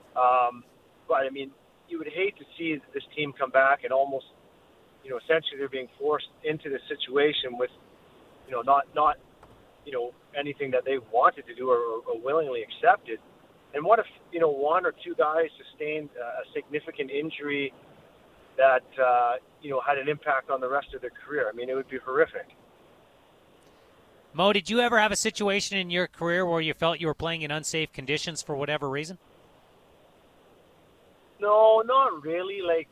But I mean, you would hate to see this team come back and almost, you know, essentially they're being forced into this situation with, you know, not you know, anything that they wanted to do or willingly accepted. And what if, you know, one or two guys sustained a significant injury that, you know, had an impact on the rest of their career? I mean, it would be horrific. Mo, did you ever have a situation in your career where you felt you were playing in unsafe conditions for whatever reason? No, not really. Like,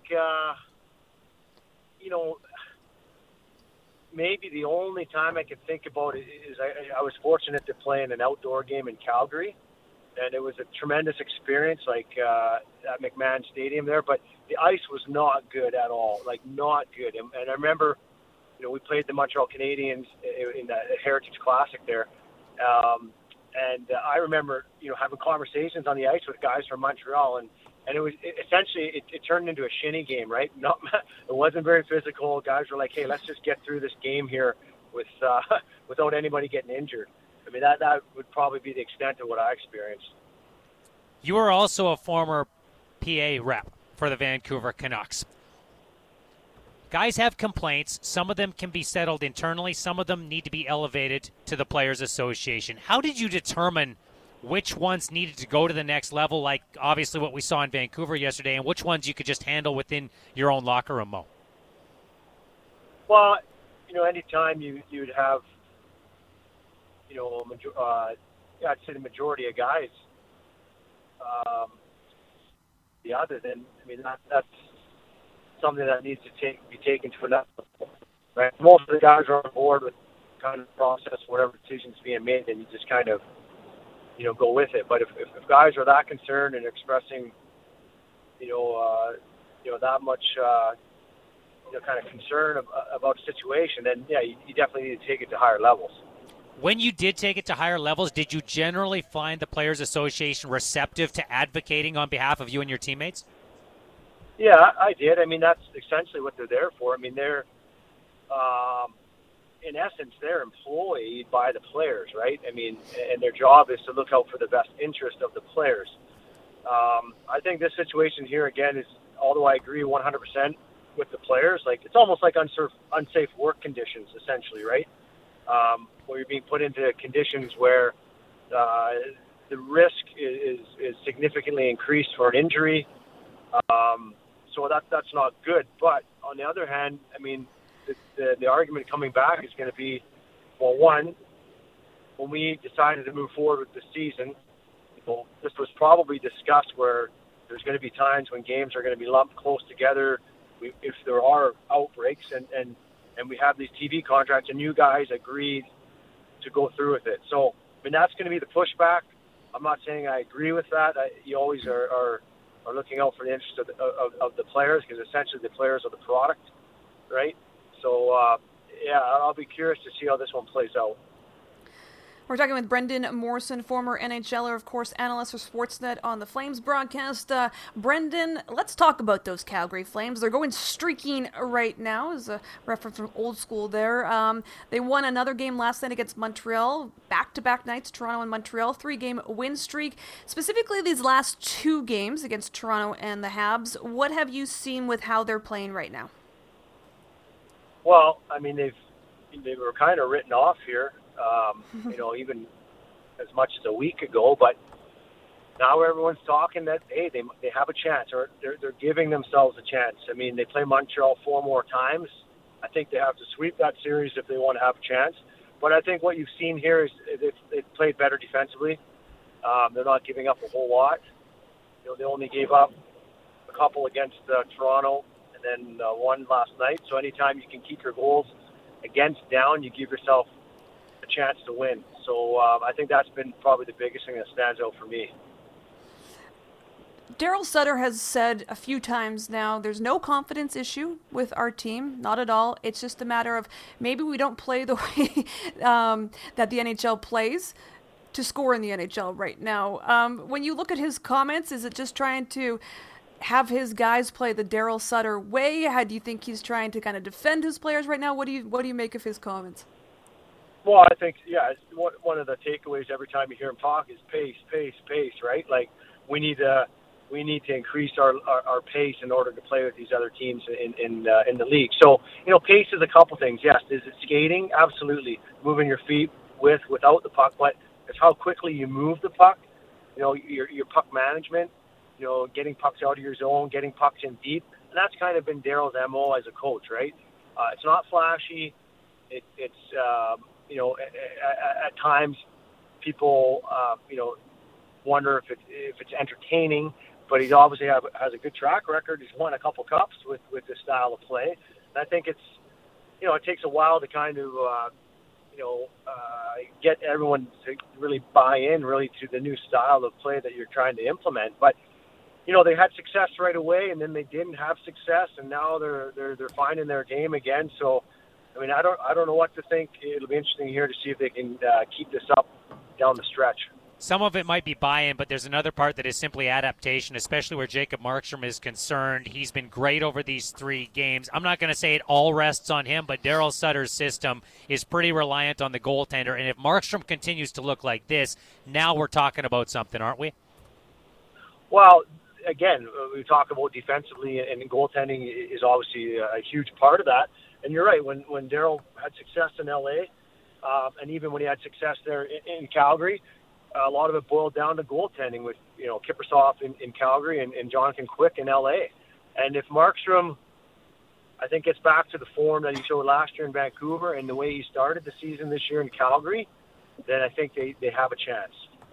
you know, maybe the only time I can think about it is I was fortunate to play in an outdoor game in Calgary, and it was a tremendous experience, like at McMahon Stadium there. But the ice was not good at all, like not good. And I remember, you know, we played the Montreal Canadiens in the Heritage Classic there. And I remember, you know, having conversations on the ice with guys from Montreal, and it was essentially it turned into a shinny game, right? It wasn't very physical. Guys were like, hey, let's just get through this game here without anybody getting injured. I mean, that would probably be the extent of what I experienced. You were also a former PA rep for the Vancouver Canucks. Guys have complaints. Some of them can be settled internally. Some of them need to be elevated to the Players Association. How did you determine which ones needed to go to the next level, like obviously what we saw in Vancouver yesterday, and which ones you could just handle within your own locker room, Mo? Well, you know, anytime you'd have, you know, I'd say the majority of guys, the other, then, I mean, that's something that needs to be taken to another level, right? Most of the guys are on board with kind of process, whatever decisions being made, then you just kind of, you know, go with it. But if guys are that concerned and expressing, you know, that much, you know, kind of concern about the situation, then yeah, you definitely need to take it to higher levels. When you did take it to higher levels, did you generally find the Players Association receptive to advocating on behalf of you and your teammates? Yeah, I did. I mean, that's essentially what they're there for. I mean, they're, in essence, they're employed by the players, right? I mean, and their job is to look out for the best interest of the players. I think this situation here, again, is, although I agree 100% with the players, like, it's almost like unsafe work conditions, essentially, right? Where you're being put into conditions where the risk is significantly increased for an injury. So that's not good. But on the other hand, I mean, the argument coming back is going to be, well, one, when we decided to move forward with the season, this was probably discussed where there's going to be times when games are going to be lumped close together if there are outbreaks, and we have these TV contracts, and you guys agreed to go through with it. So, I mean, that's going to be the pushback. I'm not saying I agree with that. You always are looking out for the interest of the players, because essentially the players are the product, right? So, I'll be curious to see how this one plays out. We're talking with Brendan Morrison, former NHLer, of course, analyst for Sportsnet on the Flames broadcast. Brendan, let's talk about those Calgary Flames. They're going streaking right now, as a reference from old school there. They won another game last night against Montreal, back-to-back nights, Toronto and Montreal, 3-game win streak. Specifically, these last 2 games against Toronto and the Habs, what have you seen with how they're playing right now? Well, I mean, they were kind of written off here. Even as much as a week ago, but now everyone's talking that, hey, they have a chance, or they're giving themselves a chance. I mean, they play Montreal 4 more times. I think they have to sweep that series if they want to have a chance. But I think what you've seen here is they've played better defensively. They're not giving up a whole lot. They only gave up a couple against Toronto, and then 1 last night. So anytime you can keep your goals against down, you give yourself a chance to win. So I think that's been probably the biggest thing that stands out for me. Daryl Sutter has said a few times now, there's no confidence issue with our team, not at all. It's just a matter of maybe we don't play the way that the NHL plays to score in the NHL right now. When you look at his comments, is it just trying to have his guys play the Daryl Sutter way? How do you think he's trying to kind of defend his players right now? What do you make of his comments? Well, I think, one of the takeaways every time you hear him talk is pace, right? Like, we need to increase our pace in order to play with these other teams in the league. So, pace is a couple things. Yes, is it skating? Absolutely. Moving your feet without the puck, but it's how quickly you move the puck. Your puck management, getting pucks out of your zone, getting pucks in deep. And that's kind of been Daryl's MO as a coach, right? It's not flashy. It's at times people, wonder if it's entertaining, but he obviously has a good track record. He's won a couple cups with this style of play. And I think it's, it takes a while to kind of, get everyone to really buy in really to the new style of play that you're trying to implement. But, they had success right away, and then they didn't have success, and now they're finding their game again. So, I mean, I don't know what to think. It'll be interesting here to see if they can keep this up down the stretch. Some of it might be buy-in, but there's another part that is simply adaptation, especially where Jacob Markstrom is concerned. He's been great over these 3 games. I'm not going to say it all rests on him, but Daryl Sutter's system is pretty reliant on the goaltender. And if Markstrom continues to look like this, now we're talking about something, aren't we? Well, again, we talk about defensively, and goaltending is obviously a huge part of that. And you're right, when Daryl had success in L.A., and even when he had success there in Calgary, a lot of it boiled down to goaltending with, Kiprusoff in Calgary and Jonathan Quick in L.A. And if Markstrom, I think, gets back to the form that he showed last year in Vancouver and the way he started the season this year in Calgary, then I think they have a chance.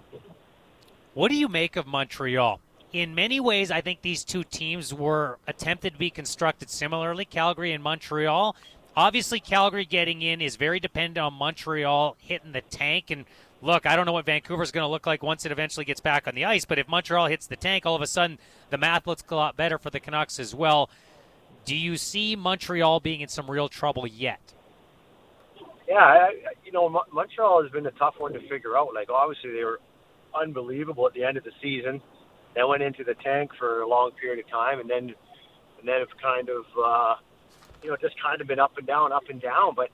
What do you make of Montreal? In many ways, I think these 2 teams were attempted to be constructed similarly, Calgary and Montreal. Obviously, Calgary getting in is very dependent on Montreal hitting the tank. And look, I don't know what Vancouver's going to look like once it eventually gets back on the ice, but if Montreal hits the tank, all of a sudden the math looks a lot better for the Canucks as well. Do you see Montreal being in some real trouble yet? Yeah, Montreal has been a tough one to figure out. Like, obviously, they were unbelievable at the end of the season. They went into the tank for a long period of time, and then it's kind of, just kind of been up and down. But,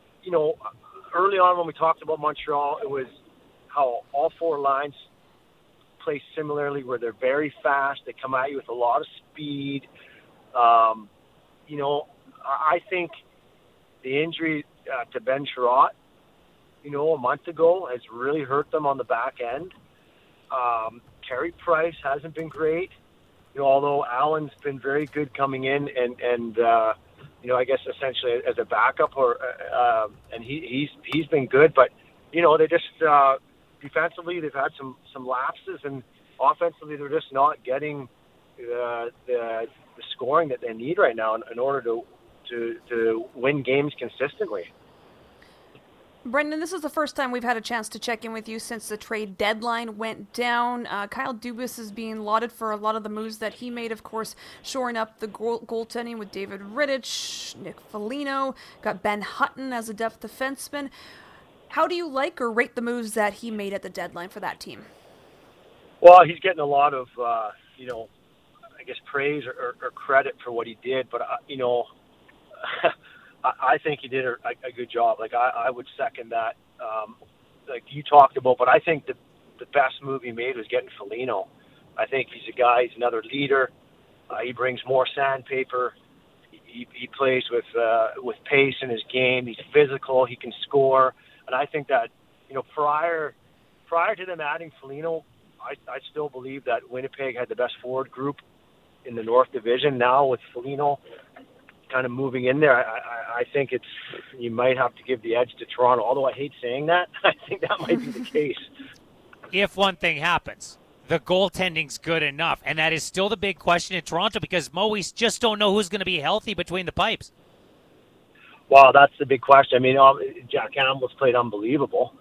early on when we talked about Montreal, it was how all 4 lines play similarly, where they're very fast. They come at you with a lot of speed. I think the injury to Ben Sherratt, a month ago has really hurt them on the back end. Carey Price hasn't been great. Although Allen's been very good coming in and I guess essentially as a backup and he's been good, but they just defensively they've had some lapses, and offensively they're just not getting the scoring that they need right now in order to win games consistently. Brendan, this is the first time we've had a chance to check in with you since the trade deadline went down. Kyle Dubas is being lauded for a lot of the moves that he made, of course, shoring up the goaltending with David Rittich, Nick Foligno, got Ben Hutton as a depth defenseman. How do you like or rate the moves that he made at the deadline for that team? Well, he's getting a lot of, I guess, praise or credit for what he did, but, I think he did a good job. Like, I would second that, like you talked about, but I think the best move he made was getting Foligno. I think he's a guy, he's another leader. He brings more sandpaper. He plays with pace in his game. He's physical. He can score. And I think that, prior to them adding Foligno, I still believe that Winnipeg had the best forward group in the North Division. Now with Foligno kind of moving in there, I think you might have to give the edge to Toronto. Although I hate saying that, I think that might be the case. If one thing happens, the goaltending's good enough, and that is still the big question in Toronto because Mo, we just don't know who's going to be healthy between the pipes. Well, that's the big question. I mean, Jack Campbell's played unbelievable.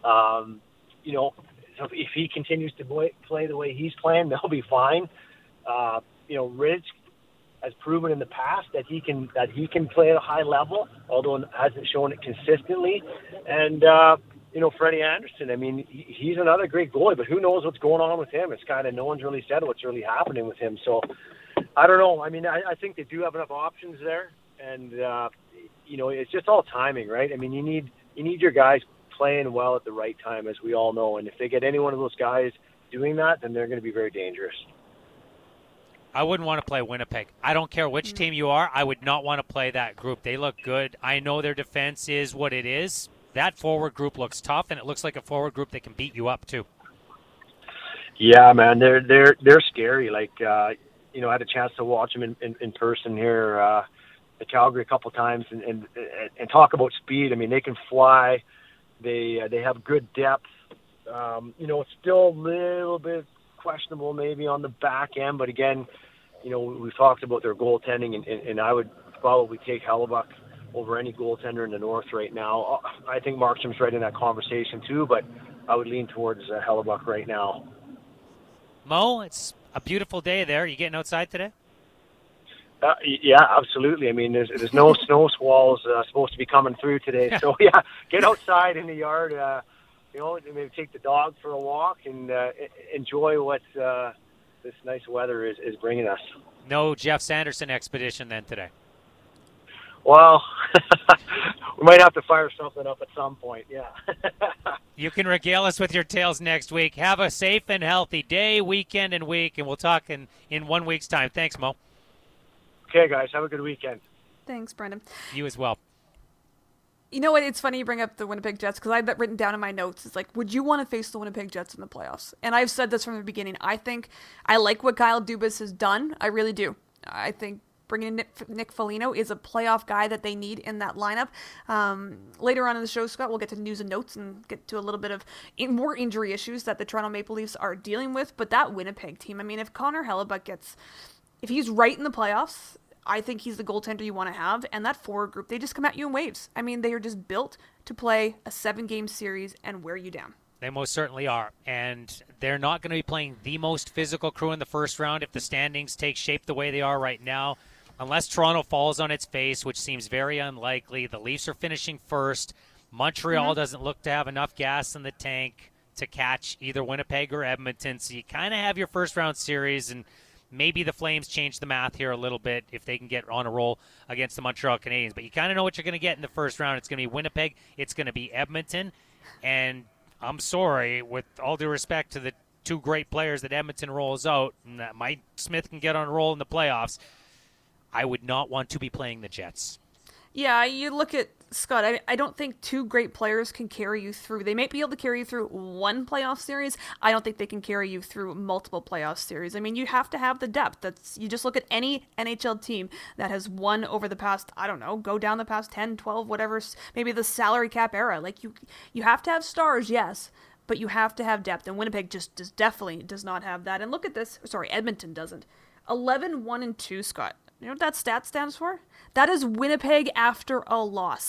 If he continues to play the way he's playing, they'll be fine. Ridge has proven in the past that he can play at a high level, although hasn't shown it consistently. And Freddie Anderson, I mean, he's another great goalie, but who knows what's going on with him? It's kind of no one's really said what's really happening with him. So I don't know. I mean, I think they do have enough options there, and it's just all timing, right? I mean, you need your guys playing well at the right time, as we all know, and if they get any one of those guys doing that, then they're going to be very dangerous. I wouldn't want to play Winnipeg. I don't care which team you are. I would not want to play that group. They look good. I know their defense is what it is. That forward group looks tough, and it looks like a forward group that can beat you up too. Yeah, man, they're scary. Like I had a chance to watch them in person here at Calgary a couple times, and talk about speed. I mean, they can fly. They have good depth. It's still a little bit questionable maybe on the back end, but again, we've talked about their goaltending, and I would probably take Hellebuyck over any goaltender in the North right now. I think Markstrom's right in that conversation too, but I would lean towards Hellebuyck right now. Mo, it's a beautiful day there. You getting outside today? Yeah, absolutely. I mean, there's no snow squalls supposed to be coming through today, so yeah, get outside in the yard. Maybe take the dog for a walk and enjoy what this nice weather is bringing us. No Jeff Sanderson expedition then today. Well, we might have to fire something up at some point, yeah. You can regale us with your tales next week. Have a safe and healthy day, weekend, and week, and we'll talk in 1 week's time. Thanks, Mo. Okay, guys. Have a good weekend. Thanks, Brendan. You as well. You know what? It's funny you bring up the Winnipeg Jets because I have that written down in my notes. It's like, would you want to face the Winnipeg Jets in the playoffs? And I've said this from the beginning. I think I like what Kyle Dubas has done. I really do. I think bringing in Nick Foligno is a playoff guy that they need in that lineup. Later on in the show, Scott, we'll get to news and notes and get to a little bit of more injury issues that the Toronto Maple Leafs are dealing with. But that Winnipeg team, I mean, if Connor Hellebuyck if he's right in the playoffs, I think he's the goaltender you want to have. And that forward group, they just come at you in waves. I mean, they are just built to play a 7-game series and wear you down. They most certainly are. And they're not going to be playing the most physical crew in the first round if the standings take shape the way they are right now. Unless Toronto falls on its face, which seems very unlikely. The Leafs are finishing first. Montreal doesn't look to have enough gas in the tank to catch either Winnipeg or Edmonton. So you kind of have your first-round series, and maybe the Flames change the math here a little bit if they can get on a roll against the Montreal Canadiens. But you kind of know what you're going to get in the first round. It's going to be Winnipeg. It's going to be Edmonton. And I'm sorry, with all due respect to the two great players that Edmonton rolls out, and that Mike Smith can get on a roll in the playoffs, I would not want to be playing the Jets. Yeah, you look at Scott, I don't think two great players can carry you through. They might be able to carry you through one playoff series. I don't think they can carry you through multiple playoff series. I mean, you have to have the depth. You just look at any NHL team that has won over the past, I don't know, go down the past 10, 12, whatever, maybe the salary cap era. Like, you have to have stars, yes, but you have to have depth, and Winnipeg just definitely does not have that. And look at this. Sorry, Edmonton doesn't. 11-1-2, Scott. You know what that stat stands for? That is Winnipeg after a loss.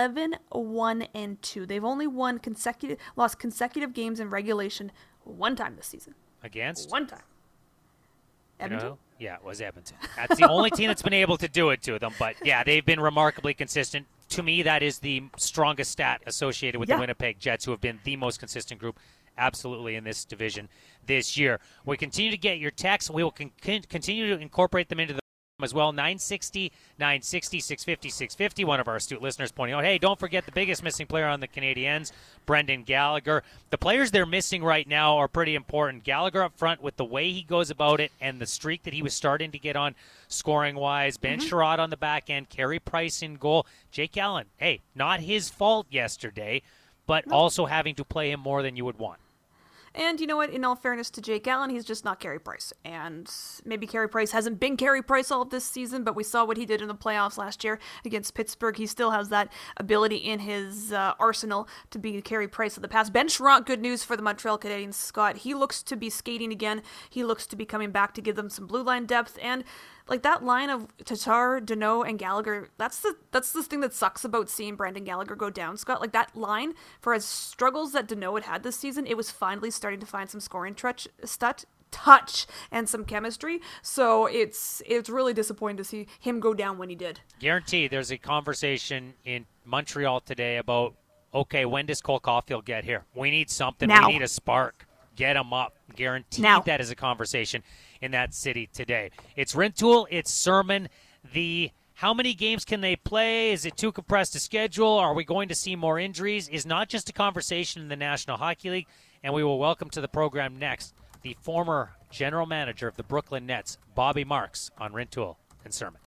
11-1-2. They've only lost consecutive games in regulation one time this season. Against? One time. Edmonton? Yeah, it was Edmonton. That's the only team that's been able to do it to them. But, yeah, they've been remarkably consistent. To me, that is the strongest stat associated with the Winnipeg Jets, who have been the most consistent group absolutely in this division this year. We continue to get your texts. We will continue to incorporate them into the as well. 960, 960, 650, 650. One of our astute listeners pointing out, hey, don't forget the biggest missing player on the Canadiens, Brendan Gallagher. The players they're missing right now are pretty important. Gallagher up front with the way he goes about it and the streak that he was starting to get on scoring-wise. Ben Sherrod on the back end, Carey Price in goal. Jake Allen, hey, not his fault yesterday, but also having to play him more than you would want. And you know what? In all fairness to Jake Allen, he's just not Carey Price. And maybe Carey Price hasn't been Carey Price all of this season, but we saw what he did in the playoffs last year against Pittsburgh. He still has that ability in his arsenal to be Carey Price of the past. Ben Sherratt, good news for the Montreal Canadiens, Scott. He looks to be skating again. He looks to be coming back to give them some blue line depth. And like that line of Tatar, Danault, and Gallagher, that's the thing that sucks about seeing Brendan Gallagher go down, Scott. Like that line, for as struggles that Danault had this season, it was finally starting to find some scoring touch and some chemistry. So it's really disappointing to see him go down when he did. Guarantee there's a conversation in Montreal today about, okay, when does Cole Caulfield get here? We need something. Now. We need a spark. Get him up. Guaranteed Now. That is a conversation in that city today. It's Rintoul. It's Sermon. How many games can they play? Is it too compressed a schedule? Are we going to see more injuries? Is not just a conversation in the National Hockey League. And we will welcome to the program next the former general manager of the Brooklyn Nets, Bobby Marks, on Rintoul and Sermon.